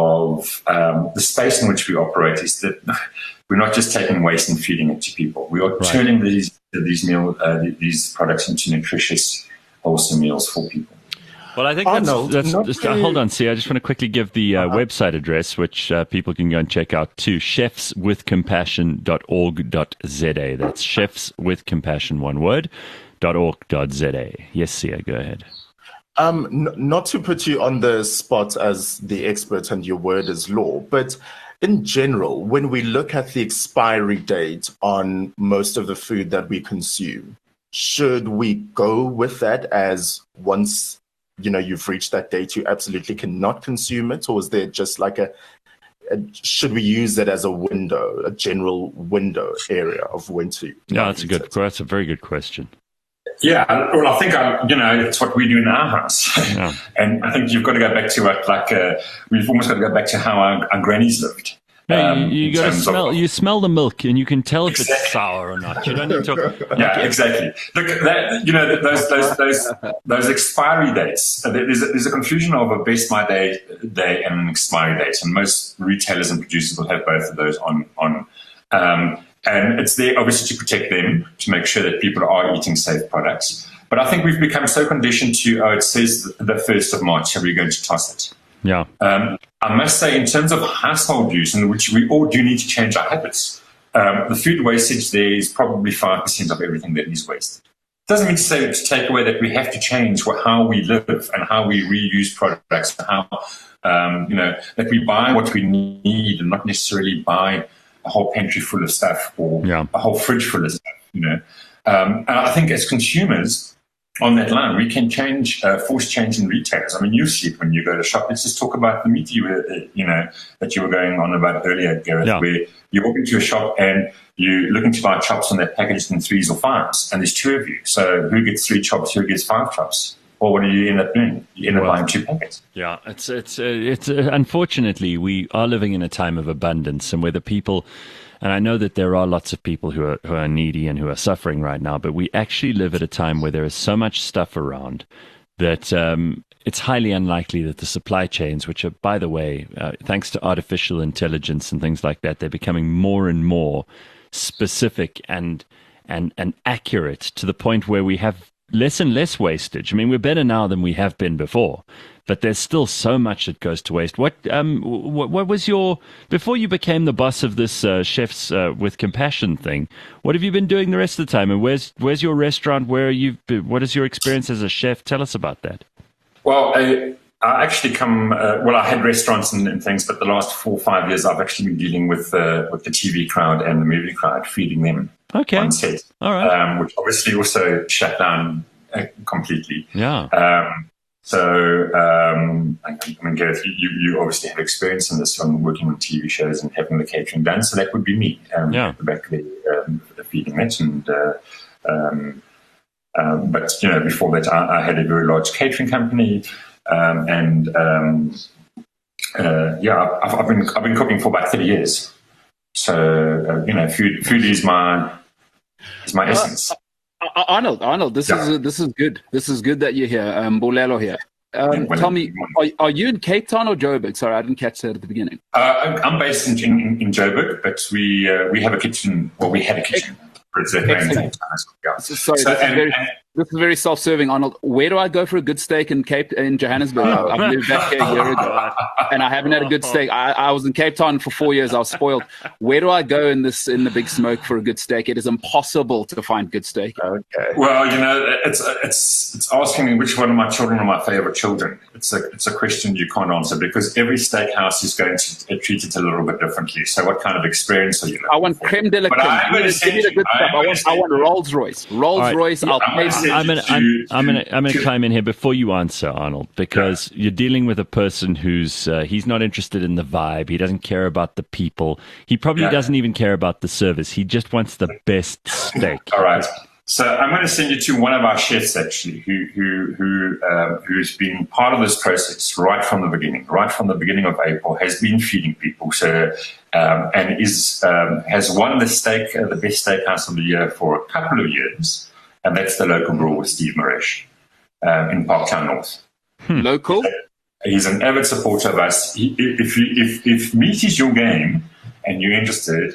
Speaker 5: of um, the space in which we operate. Is that we're not just taking waste and feeding it to people. We are right. turning these these meal uh, these products into nutritious, wholesome meals for people.
Speaker 2: Well, I think
Speaker 3: oh,
Speaker 2: that's,
Speaker 3: no,
Speaker 2: that's just, uh, hold on, see, I just want to quickly give the uh, uh-huh. website address, which uh, people can go and check out too, chefs with compassion dot org dot z a. That's chefs with compassion, one word, dot org dot z a. Yes, Sia, go ahead.
Speaker 3: Um, n- not to put you on the spot as the expert and your word is law, but in general, when we look at the expiry date on most of the food that we consume, should we go with that as once, you know, you've reached that date, you absolutely cannot consume it? Or is there just like a, a should we use it as a window, a general window area of when to?
Speaker 2: Yeah, that's a good, it? that's a very good question.
Speaker 5: Yeah, well, I think, I, you know, it's what we do in our house. Yeah. And I think you've got to go back to it, like, uh, we've almost got to go back to how our, our grannies lived.
Speaker 2: Yeah, um, you, you got to smell.
Speaker 5: Of,
Speaker 2: you smell the milk, and you can tell if
Speaker 5: exactly.
Speaker 2: it's sour or not. You don't need to. Talk,
Speaker 5: yeah, exactly. Look, that, you know, those those those those expiry dates. There's a, there's a confusion of a best by day day and an expiry date, and most retailers and producers will have both of those on on. Um, and it's there obviously to protect them, to make sure that people are eating safe products. But I think we've become so conditioned to, oh, it says the first of March, are we going to toss it?
Speaker 2: Yeah.
Speaker 5: Um, I must say, in terms of household use, in which we all do need to change our habits, um, the food wastage there is probably five percent of everything that is wasted. It doesn't mean to say to take away that we have to change how we live and how we reuse products, and how um, you know that we buy what we need and not necessarily buy a whole pantry full of stuff or
Speaker 2: yeah.
Speaker 5: a whole fridge full of stuff. You know, um, and I think as consumers, on that line, we can change, uh, force change in retailers. I mean, you see it when you go to shop. Let's just talk about the meat you were, uh, you know, that you were going on about earlier, Gareth, yeah. where you walk into a shop and you're looking to buy chops on that packaged in threes or fives, and there's two of you. So who gets three chops? Who gets five chops? Or what do you end up doing? You end up well, buying two packets.
Speaker 2: Yeah, it's it's uh, it's uh, unfortunately we are living in a time of abundance, and where the people. And I know that there are lots of people who are who are needy and who are suffering right now, but we actually live at a time where there is so much stuff around that um, it's highly unlikely that the supply chains, which are, by the way, uh, thanks to artificial intelligence and things like that, they're becoming more and more specific and and and accurate to the point where we have less and less wastage. I mean, we're better now than we have been before. But there's still so much that goes to waste. What um what, what was your before you became the boss of this uh, Chefs uh, with Compassion thing? What have you been doing the rest of the time? And where's where's your restaurant? Where you've been, what is your experience as a chef? Tell us about that.
Speaker 5: Well, I, I actually come. Uh, well, I had restaurants and, and things, but the last four or five years, I've actually been dealing with uh, with the T V crowd and the movie crowd, feeding them
Speaker 2: okay.
Speaker 5: on set.
Speaker 2: All right,
Speaker 5: um, which obviously also shut down uh, completely.
Speaker 2: Yeah.
Speaker 5: Um, So, um, I mean, Gareth, you, you obviously have experience in this from working on T V shows and having the catering done. So that would be me um,
Speaker 2: yeah.
Speaker 5: at the back there, um, feeding it. And, uh, um, um, but, you know, before that, I, I had a very large catering company. Um, and, um, uh, yeah, I've, I've been I've been cooking for about thirty years. So, uh, you know, food food is my, is my essence.
Speaker 4: Uh, Arnold, Arnold, this yeah. is uh, this is good. This is good that you're here. Um, Bolelo here. Um, yeah, tell me, are, are you in Cape Town or Joburg? Sorry, I didn't catch that at the beginning.
Speaker 5: Uh, I'm based in, in, in Joburg, but we uh, we have a kitchen. Well, we had a kitchen.
Speaker 4: Yeah. So, sorry,
Speaker 5: so,
Speaker 4: that's
Speaker 5: and,
Speaker 4: very,
Speaker 5: and,
Speaker 4: This is very self-serving, Arnold. Where do I go for a good steak in Cape in Johannesburg?
Speaker 3: Oh.
Speaker 4: I've moved back here a year ago, and I haven't had a good steak. I, I was in Cape Town for four years. I was spoiled. Where do I go in this in the big smoke for a good steak? It is impossible to find good steak.
Speaker 3: Okay.
Speaker 5: Well, you know, it's it's it's asking me which one of my children are my favorite children. It's a it's a question you can't answer because every steakhouse is going to treat it a little bit differently. So, what kind of experience are you looking
Speaker 4: I want
Speaker 5: for?
Speaker 4: creme de la
Speaker 5: But
Speaker 4: creme.
Speaker 5: I'm gonna
Speaker 4: Give
Speaker 5: send
Speaker 4: me the
Speaker 5: you-
Speaker 4: good
Speaker 5: I'm
Speaker 4: stuff. I
Speaker 5: gonna
Speaker 4: want,
Speaker 5: send
Speaker 4: I want
Speaker 5: you-
Speaker 4: Rolls Royce. Rolls
Speaker 2: All right.
Speaker 4: Royce. I'll
Speaker 5: I'm
Speaker 4: pay.
Speaker 5: gonna send
Speaker 2: I'm gonna,
Speaker 5: to-
Speaker 2: I'm, I'm gonna, I'm gonna
Speaker 5: to-
Speaker 2: chime in here before you answer, Arnold, because you're dealing with a person who's uh, he's not interested in the vibe. He doesn't care about the people. He probably
Speaker 5: Yeah.
Speaker 2: doesn't even care about the service. He just wants the best steak.
Speaker 5: All right. So I'm going to send you to one of our chefs, actually, who who who uh, who's been part of this process right from the beginning, right from the beginning of April, has been feeding people. So um, and is um, has won the steak, uh, the best steakhouse of the year for a couple of years, and that's the Local Brawl with Steve Maresh um, in Parktown North.
Speaker 4: Local.
Speaker 5: He's an avid supporter of us. He, if, you, if if meat is your game and you're interested,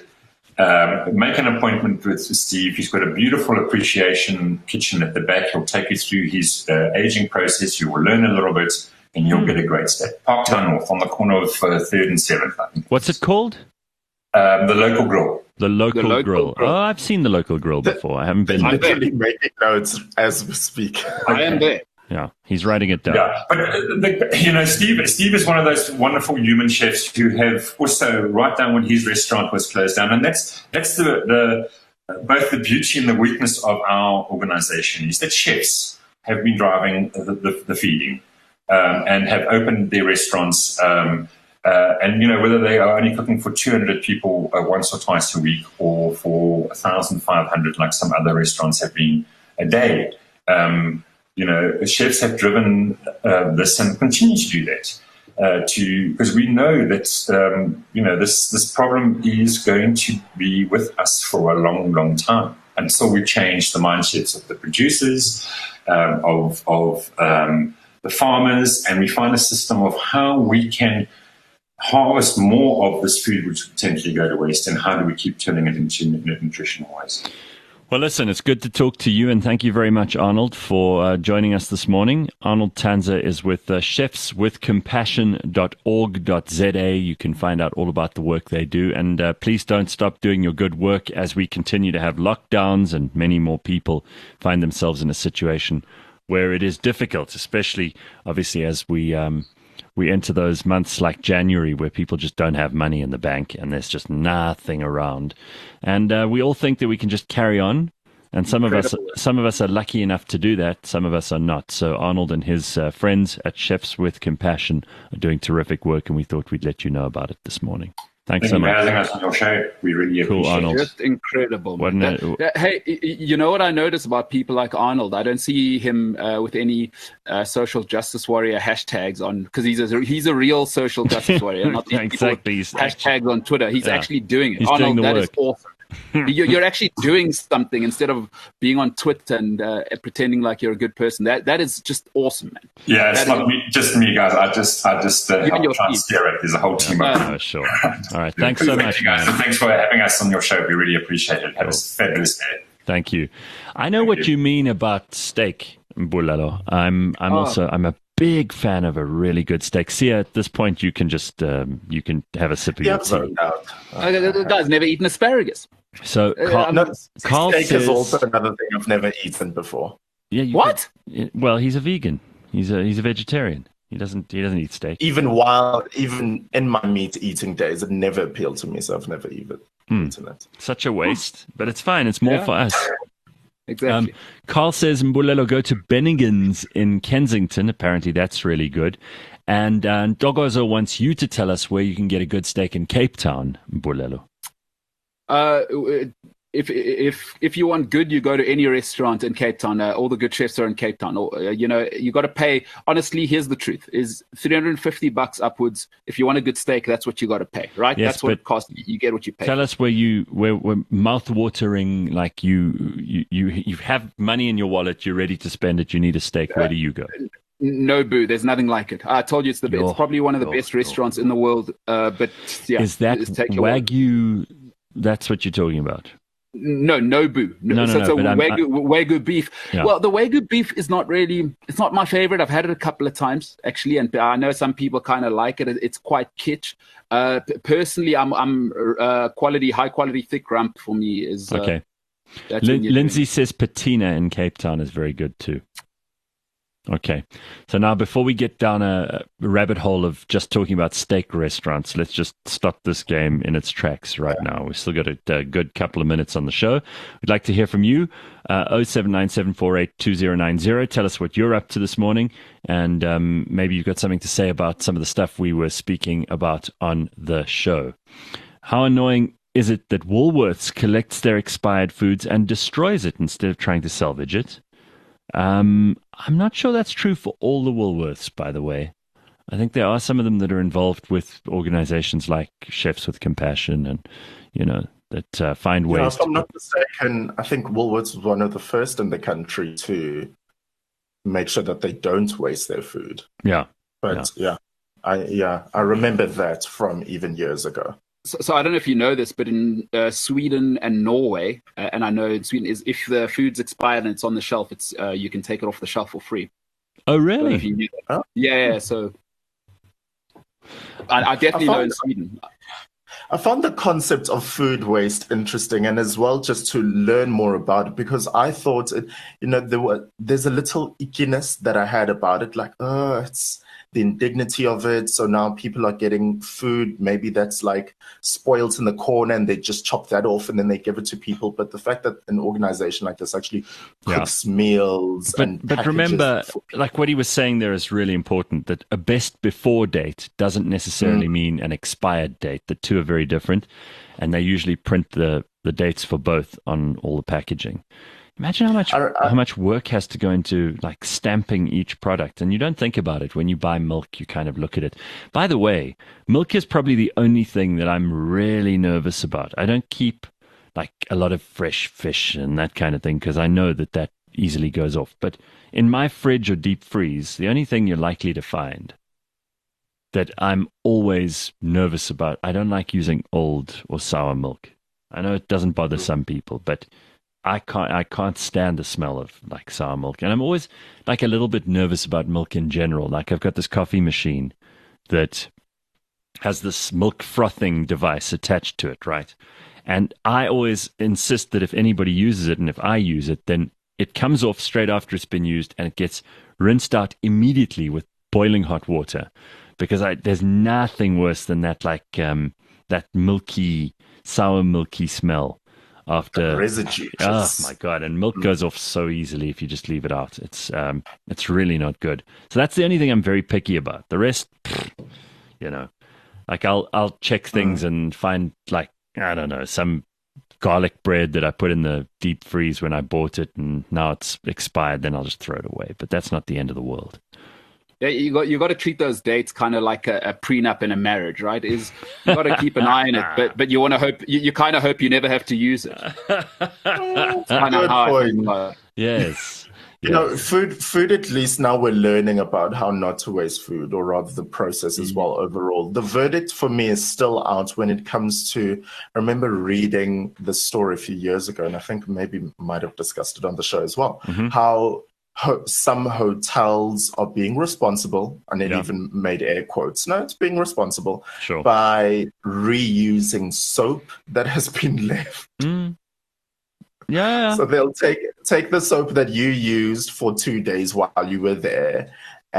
Speaker 5: um, make an appointment with Steve. He's got a beautiful appreciation kitchen at the back. He'll take you through his uh, aging process. You will learn a little bit, and you'll get a great steak. Parktown North, on the corner of uh, Third and Seventh, I think.
Speaker 2: What's it called?
Speaker 5: Um, the Local Grill.
Speaker 2: The local,
Speaker 4: The local
Speaker 2: grill.
Speaker 4: grill.
Speaker 2: Oh, I've seen the local grill before. I haven't been
Speaker 3: I'm
Speaker 2: there.
Speaker 3: literally making notes as we speak.
Speaker 4: I am there.
Speaker 2: Yeah, he's writing it down.
Speaker 5: Yeah, but uh, the, you know, Steve. Steve is one of those wonderful human chefs who have also right down when his restaurant was closed down, and that's that's the, the both the beauty and the weakness of our organisation is that chefs have been driving the, the, the feeding um, and have opened their restaurants. Um, uh, and you know, whether they are only cooking for two hundred people uh, once or twice a week, or for one thousand five hundred, like some other restaurants have been a day. Um, You know, chefs have driven uh, this and continue to do that uh, to because we know that um, you know this this problem is going to be with us for a long, long time until we change the mindsets of the producers, um, of of um, the farmers, and we find a system of how we can harvest more of this food which would potentially go to waste, and how do we keep turning it into nutritional wise.
Speaker 2: Well, listen, it's good to talk to you, and thank you very much, Arnold, for uh, joining us this morning. Arnold Tanzer is with uh, chefs with compassion dot org dot z a. You can find out all about the work they do, and uh, please don't stop doing your good work as we continue to have lockdowns and many more people find themselves in a situation where it is difficult, especially, obviously, as we... Um, We enter those months like January where people just don't have money in the bank and there's just nothing around. And uh, we all think that we can just carry on. And some of us, some of us are lucky enough to do that. Some of us are not. So Arnold and his uh, friends at Chefs with Compassion are doing terrific work, and we thought we'd let you know about it this morning. Thanks
Speaker 5: Thank
Speaker 2: so
Speaker 5: you for
Speaker 2: much.
Speaker 5: having us on your show. We really
Speaker 2: Cool,
Speaker 5: appreciate
Speaker 2: Arnold.
Speaker 5: it.
Speaker 4: Just incredible.
Speaker 2: Wasn't
Speaker 4: man.
Speaker 2: it?
Speaker 4: That- that- hey, y- y- you know what I notice about people like Arnold? I don't see him uh, with any uh, social justice warrior hashtags on, because he's a he's a real social justice warrior, not these people with
Speaker 2: Exactly. He's
Speaker 4: hashtags on Twitter. He's
Speaker 2: Yeah.
Speaker 4: actually doing it.
Speaker 2: He's
Speaker 4: Arnold,
Speaker 2: doing the
Speaker 4: that is
Speaker 2: work.
Speaker 4: awesome. You're, you're actually doing something instead of being on Twitter and uh, pretending like you're a good person. That that is just awesome, man.
Speaker 5: Yeah, it's
Speaker 4: That
Speaker 5: not
Speaker 4: is-
Speaker 5: me, just me, guys. I just, I just uh,
Speaker 4: You and
Speaker 5: help
Speaker 4: your
Speaker 5: try and
Speaker 4: team.
Speaker 5: steer it. There's a whole team of
Speaker 4: Uh,
Speaker 2: Oh, sure. All right. Thanks so
Speaker 5: Thank
Speaker 2: much,
Speaker 5: you, guys.
Speaker 2: man.
Speaker 5: And thanks for having us on your show. We really appreciate it. Have a
Speaker 2: Cool.
Speaker 5: fabulous day.
Speaker 2: Thank you. I know
Speaker 5: Thank
Speaker 2: what
Speaker 5: you.
Speaker 2: you mean about steak, Mbulelo. I'm I'm
Speaker 4: Oh.
Speaker 2: also I'm a big fan of a really good steak. See, at this point, you can just um, you can have a sip of
Speaker 3: Yeah,
Speaker 2: your
Speaker 3: I've
Speaker 2: tea.
Speaker 3: zoned out.
Speaker 4: Uh, the- the guy's never eaten asparagus.
Speaker 2: So,
Speaker 4: Uh,
Speaker 2: Carl,
Speaker 4: I'm-
Speaker 3: No,
Speaker 2: Carl
Speaker 3: steak
Speaker 2: says,
Speaker 3: is also another thing I've never eaten before.
Speaker 2: yeah, you
Speaker 4: What?
Speaker 2: could- well, he's a vegan. He's a he's a vegetarian. He doesn't he doesn't eat steak.
Speaker 3: Even while, even in my meat eating days, it never appealed to me, so I've never even
Speaker 2: Hmm.
Speaker 3: eaten it.
Speaker 2: Such a waste, but it's fine. It's more
Speaker 4: Yeah.
Speaker 2: for us.
Speaker 4: Exactly.
Speaker 2: Um, Carl says, Mbulelo, go to Bennigan's in Kensington. Apparently, that's really good. And uh, Dogozo wants you to tell us where you can get a good steak in Cape Town, Mbulelo.
Speaker 4: Uh, if if if you want good, you go to any restaurant in Cape Town. Uh, all the good chefs are in Cape Town. Or, uh, you know, you got to pay. Honestly, here's the truth: is three hundred fifty bucks upwards. If you want a good steak, that's what you got to pay, right?
Speaker 2: Yes,
Speaker 4: that's what
Speaker 2: but
Speaker 4: it costs. You get what you pay.
Speaker 2: Tell us where you where, where mouth-watering, like you, you you you have money in your wallet, you're ready to spend it. You need a steak. Where do you go?
Speaker 4: No boo, there's nothing like it. I told you it's the
Speaker 2: Yo,
Speaker 4: it's probably one of the
Speaker 2: yo,
Speaker 4: best
Speaker 2: yo.
Speaker 4: restaurants in the world. Uh, but yeah,
Speaker 2: Is that
Speaker 4: just take your word.
Speaker 2: Wagyu? That's what you're talking about.
Speaker 4: No, Nobu.
Speaker 2: No, no,
Speaker 4: so
Speaker 2: no,
Speaker 4: it's a
Speaker 2: but I'm-
Speaker 4: Wagyu, Wagyu beef.
Speaker 2: Yeah.
Speaker 4: Well, the Wagyu beef is not really, it's not my favorite. I've had it a couple of times, actually, and I know some people kind of like it. It's quite kitsch. Uh, p- personally, I'm, I'm uh, quality, high quality, thick rump for me is... Uh,
Speaker 2: Okay.
Speaker 4: that's
Speaker 2: Lin-
Speaker 4: when you're
Speaker 2: Lindsay
Speaker 4: doing-
Speaker 2: says patina in Cape Town is very good too. Okay. So now before we get down a, a rabbit hole of just talking about steak restaurants, let's just stop this game in its tracks right now. We've still got a, a good couple of minutes on the show. We'd like to hear from you. Uh, oh seven nine seven four eight two oh nine oh. Tell us what you're up to this morning. And um, maybe you've got something to say about some of the stuff we were speaking about on the show. How annoying is it that Woolworths collects their expired foods and destroys it instead of trying to salvage it? Um, I'm not sure that's true for all the Woolworths, by the way. I think there are some of them that are involved with organizations like Chefs with Compassion and, you know, that uh, find ways
Speaker 3: Yeah, if I'm
Speaker 2: to...
Speaker 3: not mistaken, I think Woolworths was one of the first in the country to make sure that they don't waste their food.
Speaker 2: Yeah.
Speaker 3: But yeah, I yeah I remember that from even years ago.
Speaker 4: So, so I don't know if you know this, but in uh, Sweden and Norway, uh, and I know in Sweden, is if the food's expired and it's on the shelf, it's uh, you can take it off the shelf for free.
Speaker 2: Oh,
Speaker 4: I don't know if
Speaker 2: really?
Speaker 4: you knew that.
Speaker 3: Oh.
Speaker 4: Yeah, yeah. So I, I definitely
Speaker 3: I
Speaker 4: know
Speaker 3: found-
Speaker 4: in Sweden.
Speaker 3: I found the concept of food waste interesting, and as well just to learn more about it, because I thought it, you know, there were there's a little ickiness that I had about it, like, oh, it's the indignity of it. So now people are getting food, maybe that's like spoiled in the corner, and they just chop that off and then they give it to people. But the fact that an organization like this actually
Speaker 2: Yeah.
Speaker 3: cooks meals
Speaker 2: But,
Speaker 3: and
Speaker 2: but
Speaker 3: packages
Speaker 2: remember,
Speaker 3: for-
Speaker 2: like what he was saying there is really important, that a best before date doesn't necessarily mean an expired date. The two are very different, and they usually print the, the dates for both on all the packaging. Imagine how much
Speaker 3: I- I-
Speaker 2: how much work has to go into like stamping each product, and you don't think about it when you buy milk. You kind of look at it. By the way, milk is probably the only thing that I'm really nervous about. I don't keep like a lot of fresh fish and that kind of thing because I know that that easily goes off. But in my fridge or deep freeze, the only thing you're likely to find that I'm always nervous about, I don't like using old or sour milk. I know it doesn't bother some people, but I can't I can't stand the smell of like sour milk. And I'm always like a little bit nervous about milk in general. Like I've got this coffee machine that has this milk frothing device attached to it, right? And I always insist that if anybody uses it and if I use it, then it comes off straight after it's been used and it gets rinsed out immediately with boiling hot water. Because I, there's nothing worse than that, like um, that milky, sour milky smell after
Speaker 3: residue.
Speaker 2: Oh
Speaker 3: Just-
Speaker 2: my god! And milk goes off so easily if you just leave it out. It's um, it's really not good. So that's the only thing I'm very picky about. The rest, pfft, you know, like I'll I'll check things and find like I don't know some garlic bread that I put in the deep freeze when I bought it, and now it's expired. Then I'll just throw it away. But that's not the end of the world.
Speaker 4: Yeah, you got you got to treat those dates kind of like a, a prenup in a marriage, right? Is you got to keep an eye on it, but but you want to hope you, you kind of hope you never have to use it. That's kind of
Speaker 3: Good
Speaker 4: how I
Speaker 3: point.
Speaker 4: think about it.
Speaker 2: Yes.
Speaker 3: You know, food, food, at least now we're learning about how not to waste food, or rather the process as well overall. The verdict for me is still out when it comes to, I remember reading the story a few years ago, and I think maybe might have discussed it on the show as well, how ho- some hotels are being responsible, and it
Speaker 2: Yeah.
Speaker 3: even made air quotes, no, it's being responsible,
Speaker 2: Sure.
Speaker 3: by reusing soap that has been left.
Speaker 2: Mm. Yeah.
Speaker 3: So they'll take take the soap that you used for two days while you were there,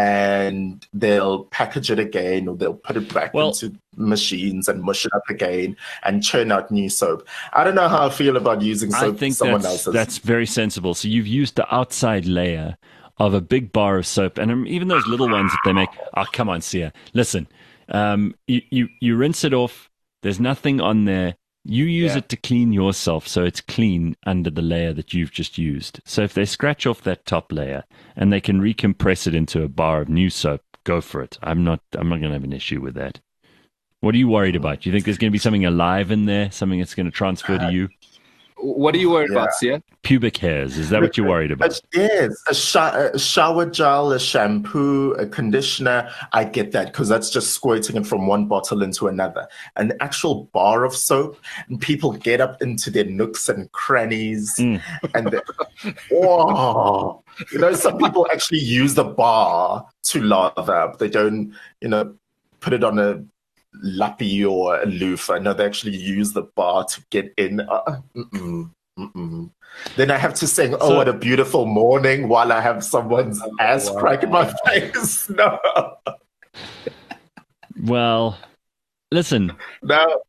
Speaker 3: and they'll package it again, or they'll put it back
Speaker 2: Well-
Speaker 3: into machines and mush it up again and churn out new soap. I don't know how I feel about using
Speaker 2: I
Speaker 3: soap
Speaker 2: think
Speaker 3: someone
Speaker 2: that's,
Speaker 3: else's.
Speaker 2: that's very sensible. So you've used the outside layer of a big bar of soap, and um, even those little ones that they make. Oh, come on, Sia. Listen, um, you, you, you rinse it off. There's nothing on there. You use
Speaker 4: Yeah.
Speaker 2: it to clean yourself, so it's clean under the layer that you've just used. So if they scratch off that top layer and they can recompress it into a bar of new soap, go for it. I'm not. I'm not going to have an issue with that. What are you worried about? Do you think there's going to be something alive in there, something that's going to transfer to you?
Speaker 4: What are you worried
Speaker 3: Yeah.
Speaker 4: about, Sia?
Speaker 2: Pubic hairs. Is that what you're worried about?
Speaker 3: Yes, a, sh- a shower gel, a shampoo, a conditioner. I get that because that's just squirting it from one bottle into another. An actual bar of soap, and people get up into their nooks and crannies,
Speaker 2: Mm.
Speaker 3: and they- whoa, you know, some people actually use the bar to lather up. They don't, you know, put it on a lappy or a loofah. No, they actually use the bar to get in. Uh, mm-mm, mm-mm. Then I have to sing, "Oh,
Speaker 2: So-
Speaker 3: what a beautiful morning," while I have someone's ass
Speaker 4: wow.
Speaker 3: crack in my face. No,
Speaker 2: Well, listen.
Speaker 3: no.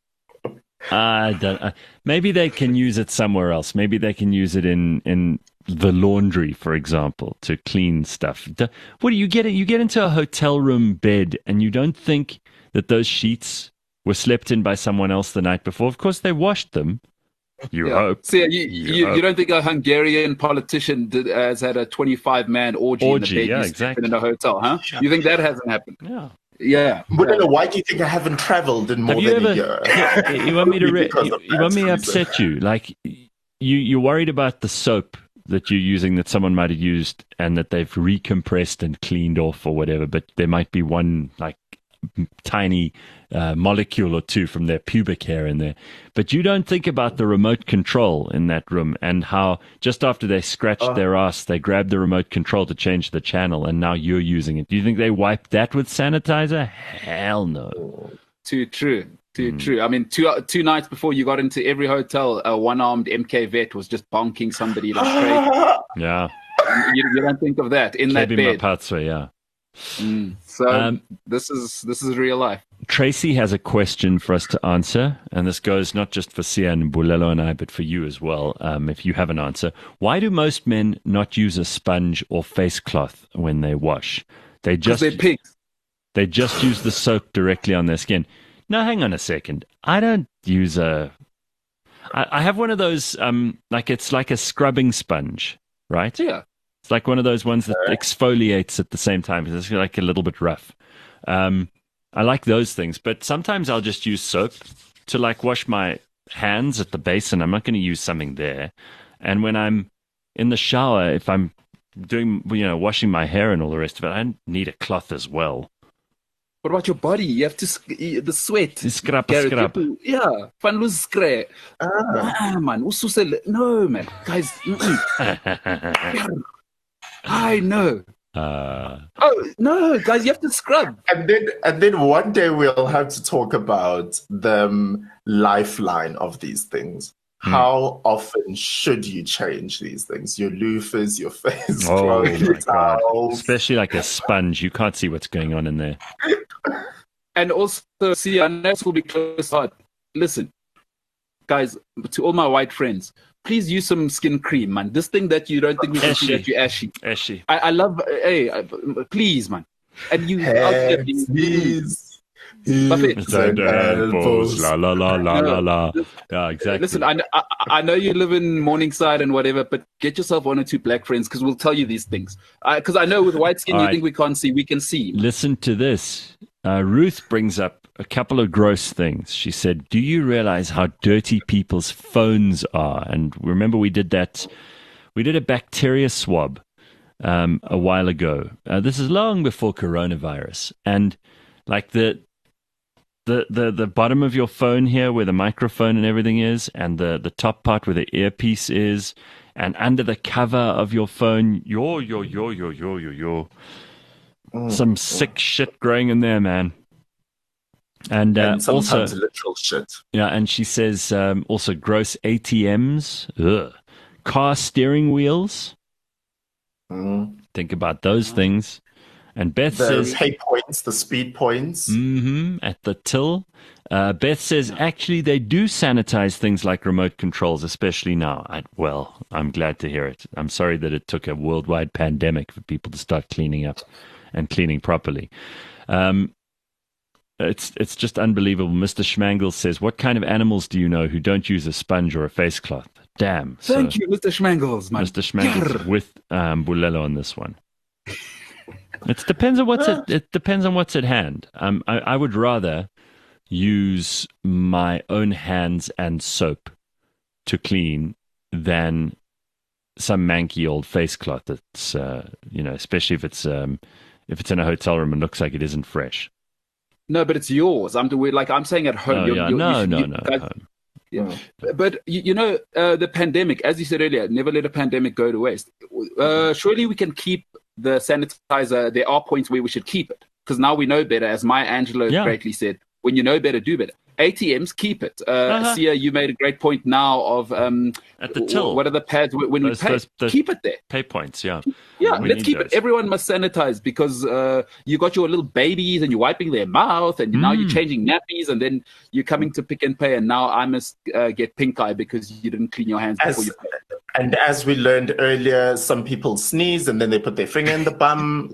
Speaker 2: I don't. Uh, maybe they can use it somewhere else. Maybe they can use it in in the laundry, for example, to clean stuff. D- What do you get? You get into a hotel room bed, and you don't think that those sheets were slept in by someone else the night before. Of course, they washed them. You
Speaker 4: Yeah.
Speaker 2: hope.
Speaker 4: Sia, you,
Speaker 2: You
Speaker 4: you,
Speaker 2: hope.
Speaker 4: you don't think a Hungarian politician did, has had a twenty-five man orgy,
Speaker 2: Orgy,
Speaker 4: in the bed
Speaker 2: yeah,
Speaker 4: you sleep
Speaker 2: exactly.
Speaker 4: in a hotel, huh? You think that hasn't happened?
Speaker 2: Yeah.
Speaker 4: Yeah.
Speaker 3: But no, why do you think I haven't traveled in more
Speaker 2: Have you
Speaker 3: than
Speaker 2: ever?
Speaker 3: a year?
Speaker 2: You want me to? Re-
Speaker 3: Because
Speaker 2: you,
Speaker 3: of
Speaker 2: you want me to
Speaker 3: that
Speaker 2: upset you? Like you, you're worried about the soap that you're using that someone might have used and that they've recompressed and cleaned off or whatever. But there might be one like tiny uh, molecule or two from their pubic hair in there. But you don't think about the remote control in that room and how just after they scratched
Speaker 3: Uh.
Speaker 2: their ass, they grabbed the remote control to change the channel, and now you're using it. Do you think they wiped that with sanitizer? Hell no.
Speaker 4: Too true. Too
Speaker 2: Hmm.
Speaker 4: true. I mean, two two nights before you got into every hotel, a one-armed M K vet was just bonking somebody like crazy.
Speaker 2: Yeah.
Speaker 4: you, you don't think of that in that
Speaker 2: Kebi
Speaker 4: bed.
Speaker 2: Mapatswe, yeah.
Speaker 4: Mm. So
Speaker 2: Um,
Speaker 4: this is this is real life.
Speaker 2: Tracy has a question for us to answer, and this goes not just for Sia and Bulelo and I, but for you as well, um, if you have an answer. Why do most men not use a sponge or face cloth when they wash? They
Speaker 4: Because
Speaker 2: just
Speaker 4: they're pigs.
Speaker 2: they just use the soap directly on their skin. Now, hang on a second. I don't use a. I, I have one of those, um, like it's like a scrubbing sponge, right?
Speaker 4: Yeah.
Speaker 2: It's like one of those ones that exfoliates at the same time. It's like a little bit rough. Um, I like those things, but sometimes I'll just use soap to like wash my hands at the basin. I'm not going to use something there. And when I'm in the shower, if I'm doing, you know, washing my hair and all the rest of it, I need a cloth as well.
Speaker 4: What about your body? You have to sc- the sweat.
Speaker 2: Scrap,
Speaker 4: Gareth, you
Speaker 2: scrap.
Speaker 4: have to- Yeah, van loes skre. Ah, man, ususele. No, man, guys. mm-mm. I know.
Speaker 2: Uh,
Speaker 4: Oh no, guys, you have to scrub.
Speaker 3: And then, and then one day we'll have to talk about the um, lifeline of these things.
Speaker 2: Hmm.
Speaker 3: How often should you change these things? Your loofahs, your face
Speaker 2: oh
Speaker 3: clothes, your
Speaker 2: my God.
Speaker 3: towels.
Speaker 2: Especially like a sponge. You can't see what's going on in there.
Speaker 4: And also, see, I know this will be close to heart. Listen, guys, to all my white friends, please use some skin cream, man. This thing that you don't think we can see
Speaker 2: Ashy.
Speaker 4: that you're ashy.
Speaker 2: Ashy.
Speaker 4: I, I love, hey, I- please, man. And you, out there
Speaker 3: Hands,
Speaker 4: being-
Speaker 3: knees,
Speaker 4: Buffett.
Speaker 3: hips,
Speaker 2: Stand
Speaker 3: and elbows.
Speaker 2: La la la la la la.
Speaker 4: No,
Speaker 2: Yeah, exactly.
Speaker 4: Listen, I, I, I know you live in Morningside and whatever, but get yourself one or two black friends because we'll tell you these things. Because I, know with white skin,
Speaker 2: All
Speaker 4: you
Speaker 2: right.
Speaker 4: think we can't see. We can see.
Speaker 2: Listen to this. Uh, Ruth brings up a couple of gross things. She said, "Do you realize how dirty people's phones are?" And remember, we did that. We did a bacteria swab um, a while ago. Uh, this is long before coronavirus, and like the the the the bottom of your phone here, where the microphone and everything is, and the the top part where the earpiece is, and under the cover of your phone, yo yo yo yo yo yo yo. Some sick shit growing in there, man. And, uh,
Speaker 3: And sometimes
Speaker 2: also,
Speaker 3: literal shit.
Speaker 2: yeah, and she says um, also gross A T Ms, ugh. Car steering wheels.
Speaker 3: Mm.
Speaker 2: Think about those things. And Beth
Speaker 3: The
Speaker 2: says,
Speaker 3: pay points, the speed points.
Speaker 2: mm-hmm, at the till. Uh, Beth says, actually, they do sanitize things like remote controls, especially now. I, well, I'm glad to hear it. I'm sorry that it took a worldwide pandemic for people to start cleaning up and cleaning properly. Um, it's it's just unbelievable. Mister Schmangel says, what kind of animals do you know who don't use a sponge or a face cloth? Damn.
Speaker 4: Thank
Speaker 2: So,
Speaker 4: you, Mister Schmangles, man.
Speaker 2: Mister Schmangel with um, Bulelo on this one. It depends on what's at, it depends on what's at hand. Um, I, I would rather use my own hands and soap to clean than some manky old face cloth that's, uh, you know, especially if it's um, if it's in a hotel room and looks like it isn't fresh.
Speaker 4: No, but it's yours. I'm doing like I'm saying at home.
Speaker 2: Oh,
Speaker 4: you're,
Speaker 2: yeah.
Speaker 4: you're,
Speaker 2: No,
Speaker 4: you should,
Speaker 2: no,
Speaker 4: you
Speaker 2: no,
Speaker 4: guys-
Speaker 2: no.
Speaker 4: Yeah. But, you, you know, uh, the pandemic, as you said earlier, never let a pandemic go to waste. Uh, surely we can keep the sanitizer. There are points where we should keep it because now we know better. As Maya Angelou
Speaker 2: Yeah.
Speaker 4: greatly said, when you know better, do better. A T Ms, keep it. Uh,
Speaker 2: Uh-huh.
Speaker 4: Sia, you made a great point now of um,
Speaker 2: At the till.
Speaker 4: what are the pads when
Speaker 2: Those-
Speaker 4: we pay?
Speaker 2: those- those-
Speaker 4: keep it there.
Speaker 2: Pay points, yeah.
Speaker 4: Yeah,
Speaker 2: We
Speaker 4: let's
Speaker 2: need
Speaker 4: keep
Speaker 2: those.
Speaker 4: it. Everyone must sanitize because uh, you got your little babies and you're wiping their mouth, and now you're
Speaker 2: Mm.
Speaker 4: changing nappies, and then you're coming to Pick and Pay, and now I must uh, get pink eye because you didn't clean your hands before
Speaker 3: As,
Speaker 4: you pay.
Speaker 3: and as we learned earlier, some people sneeze and then they put their finger in the bum.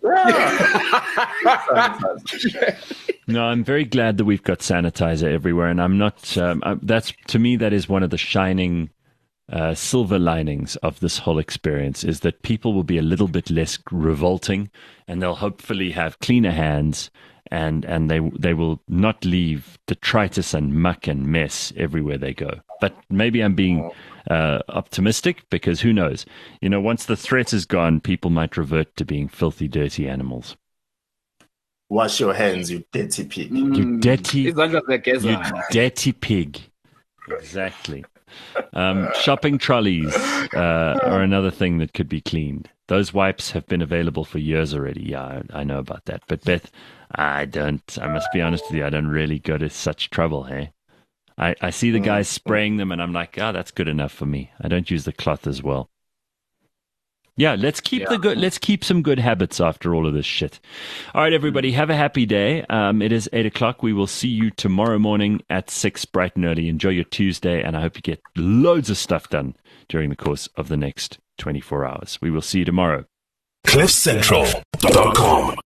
Speaker 3: Yeah.
Speaker 2: No, I'm very glad that we've got sanitizer everywhere, and I'm not. Um, I, that's to me, that is one of the shining uh, silver linings of this whole experience: is that people will be a little bit less revolting, and they'll hopefully have cleaner hands, and and they they will not leave detritus and muck and mess everywhere they go. But maybe I'm being uh, optimistic because who knows? You know, once the threat is gone, people might revert to being filthy, dirty animals.
Speaker 3: Wash your hands, you dirty pig.
Speaker 2: You dirty.
Speaker 4: Izandla ziyageza.
Speaker 2: You dirty pig. Exactly. Um, shopping trolleys uh, are another thing that could be cleaned. Those wipes have been available for years already. Yeah, I, I know about that. But Beth, I don't, I must be honest with you, I don't really go to such trouble, hey? I, I see the guys spraying them and I'm like, ah, oh, that's good enough for me. I don't use the cloth as well. Yeah, let's keep
Speaker 4: Yeah.
Speaker 2: the good. Let's keep some good habits after all of this shit. All right, everybody, have a happy day. Um, it is eight o'clock. We will see you tomorrow morning at six, bright and early. Enjoy your Tuesday, and I hope you get loads of stuff done during the course of the next twenty-four hours. We will see you tomorrow.
Speaker 1: cliff central dot com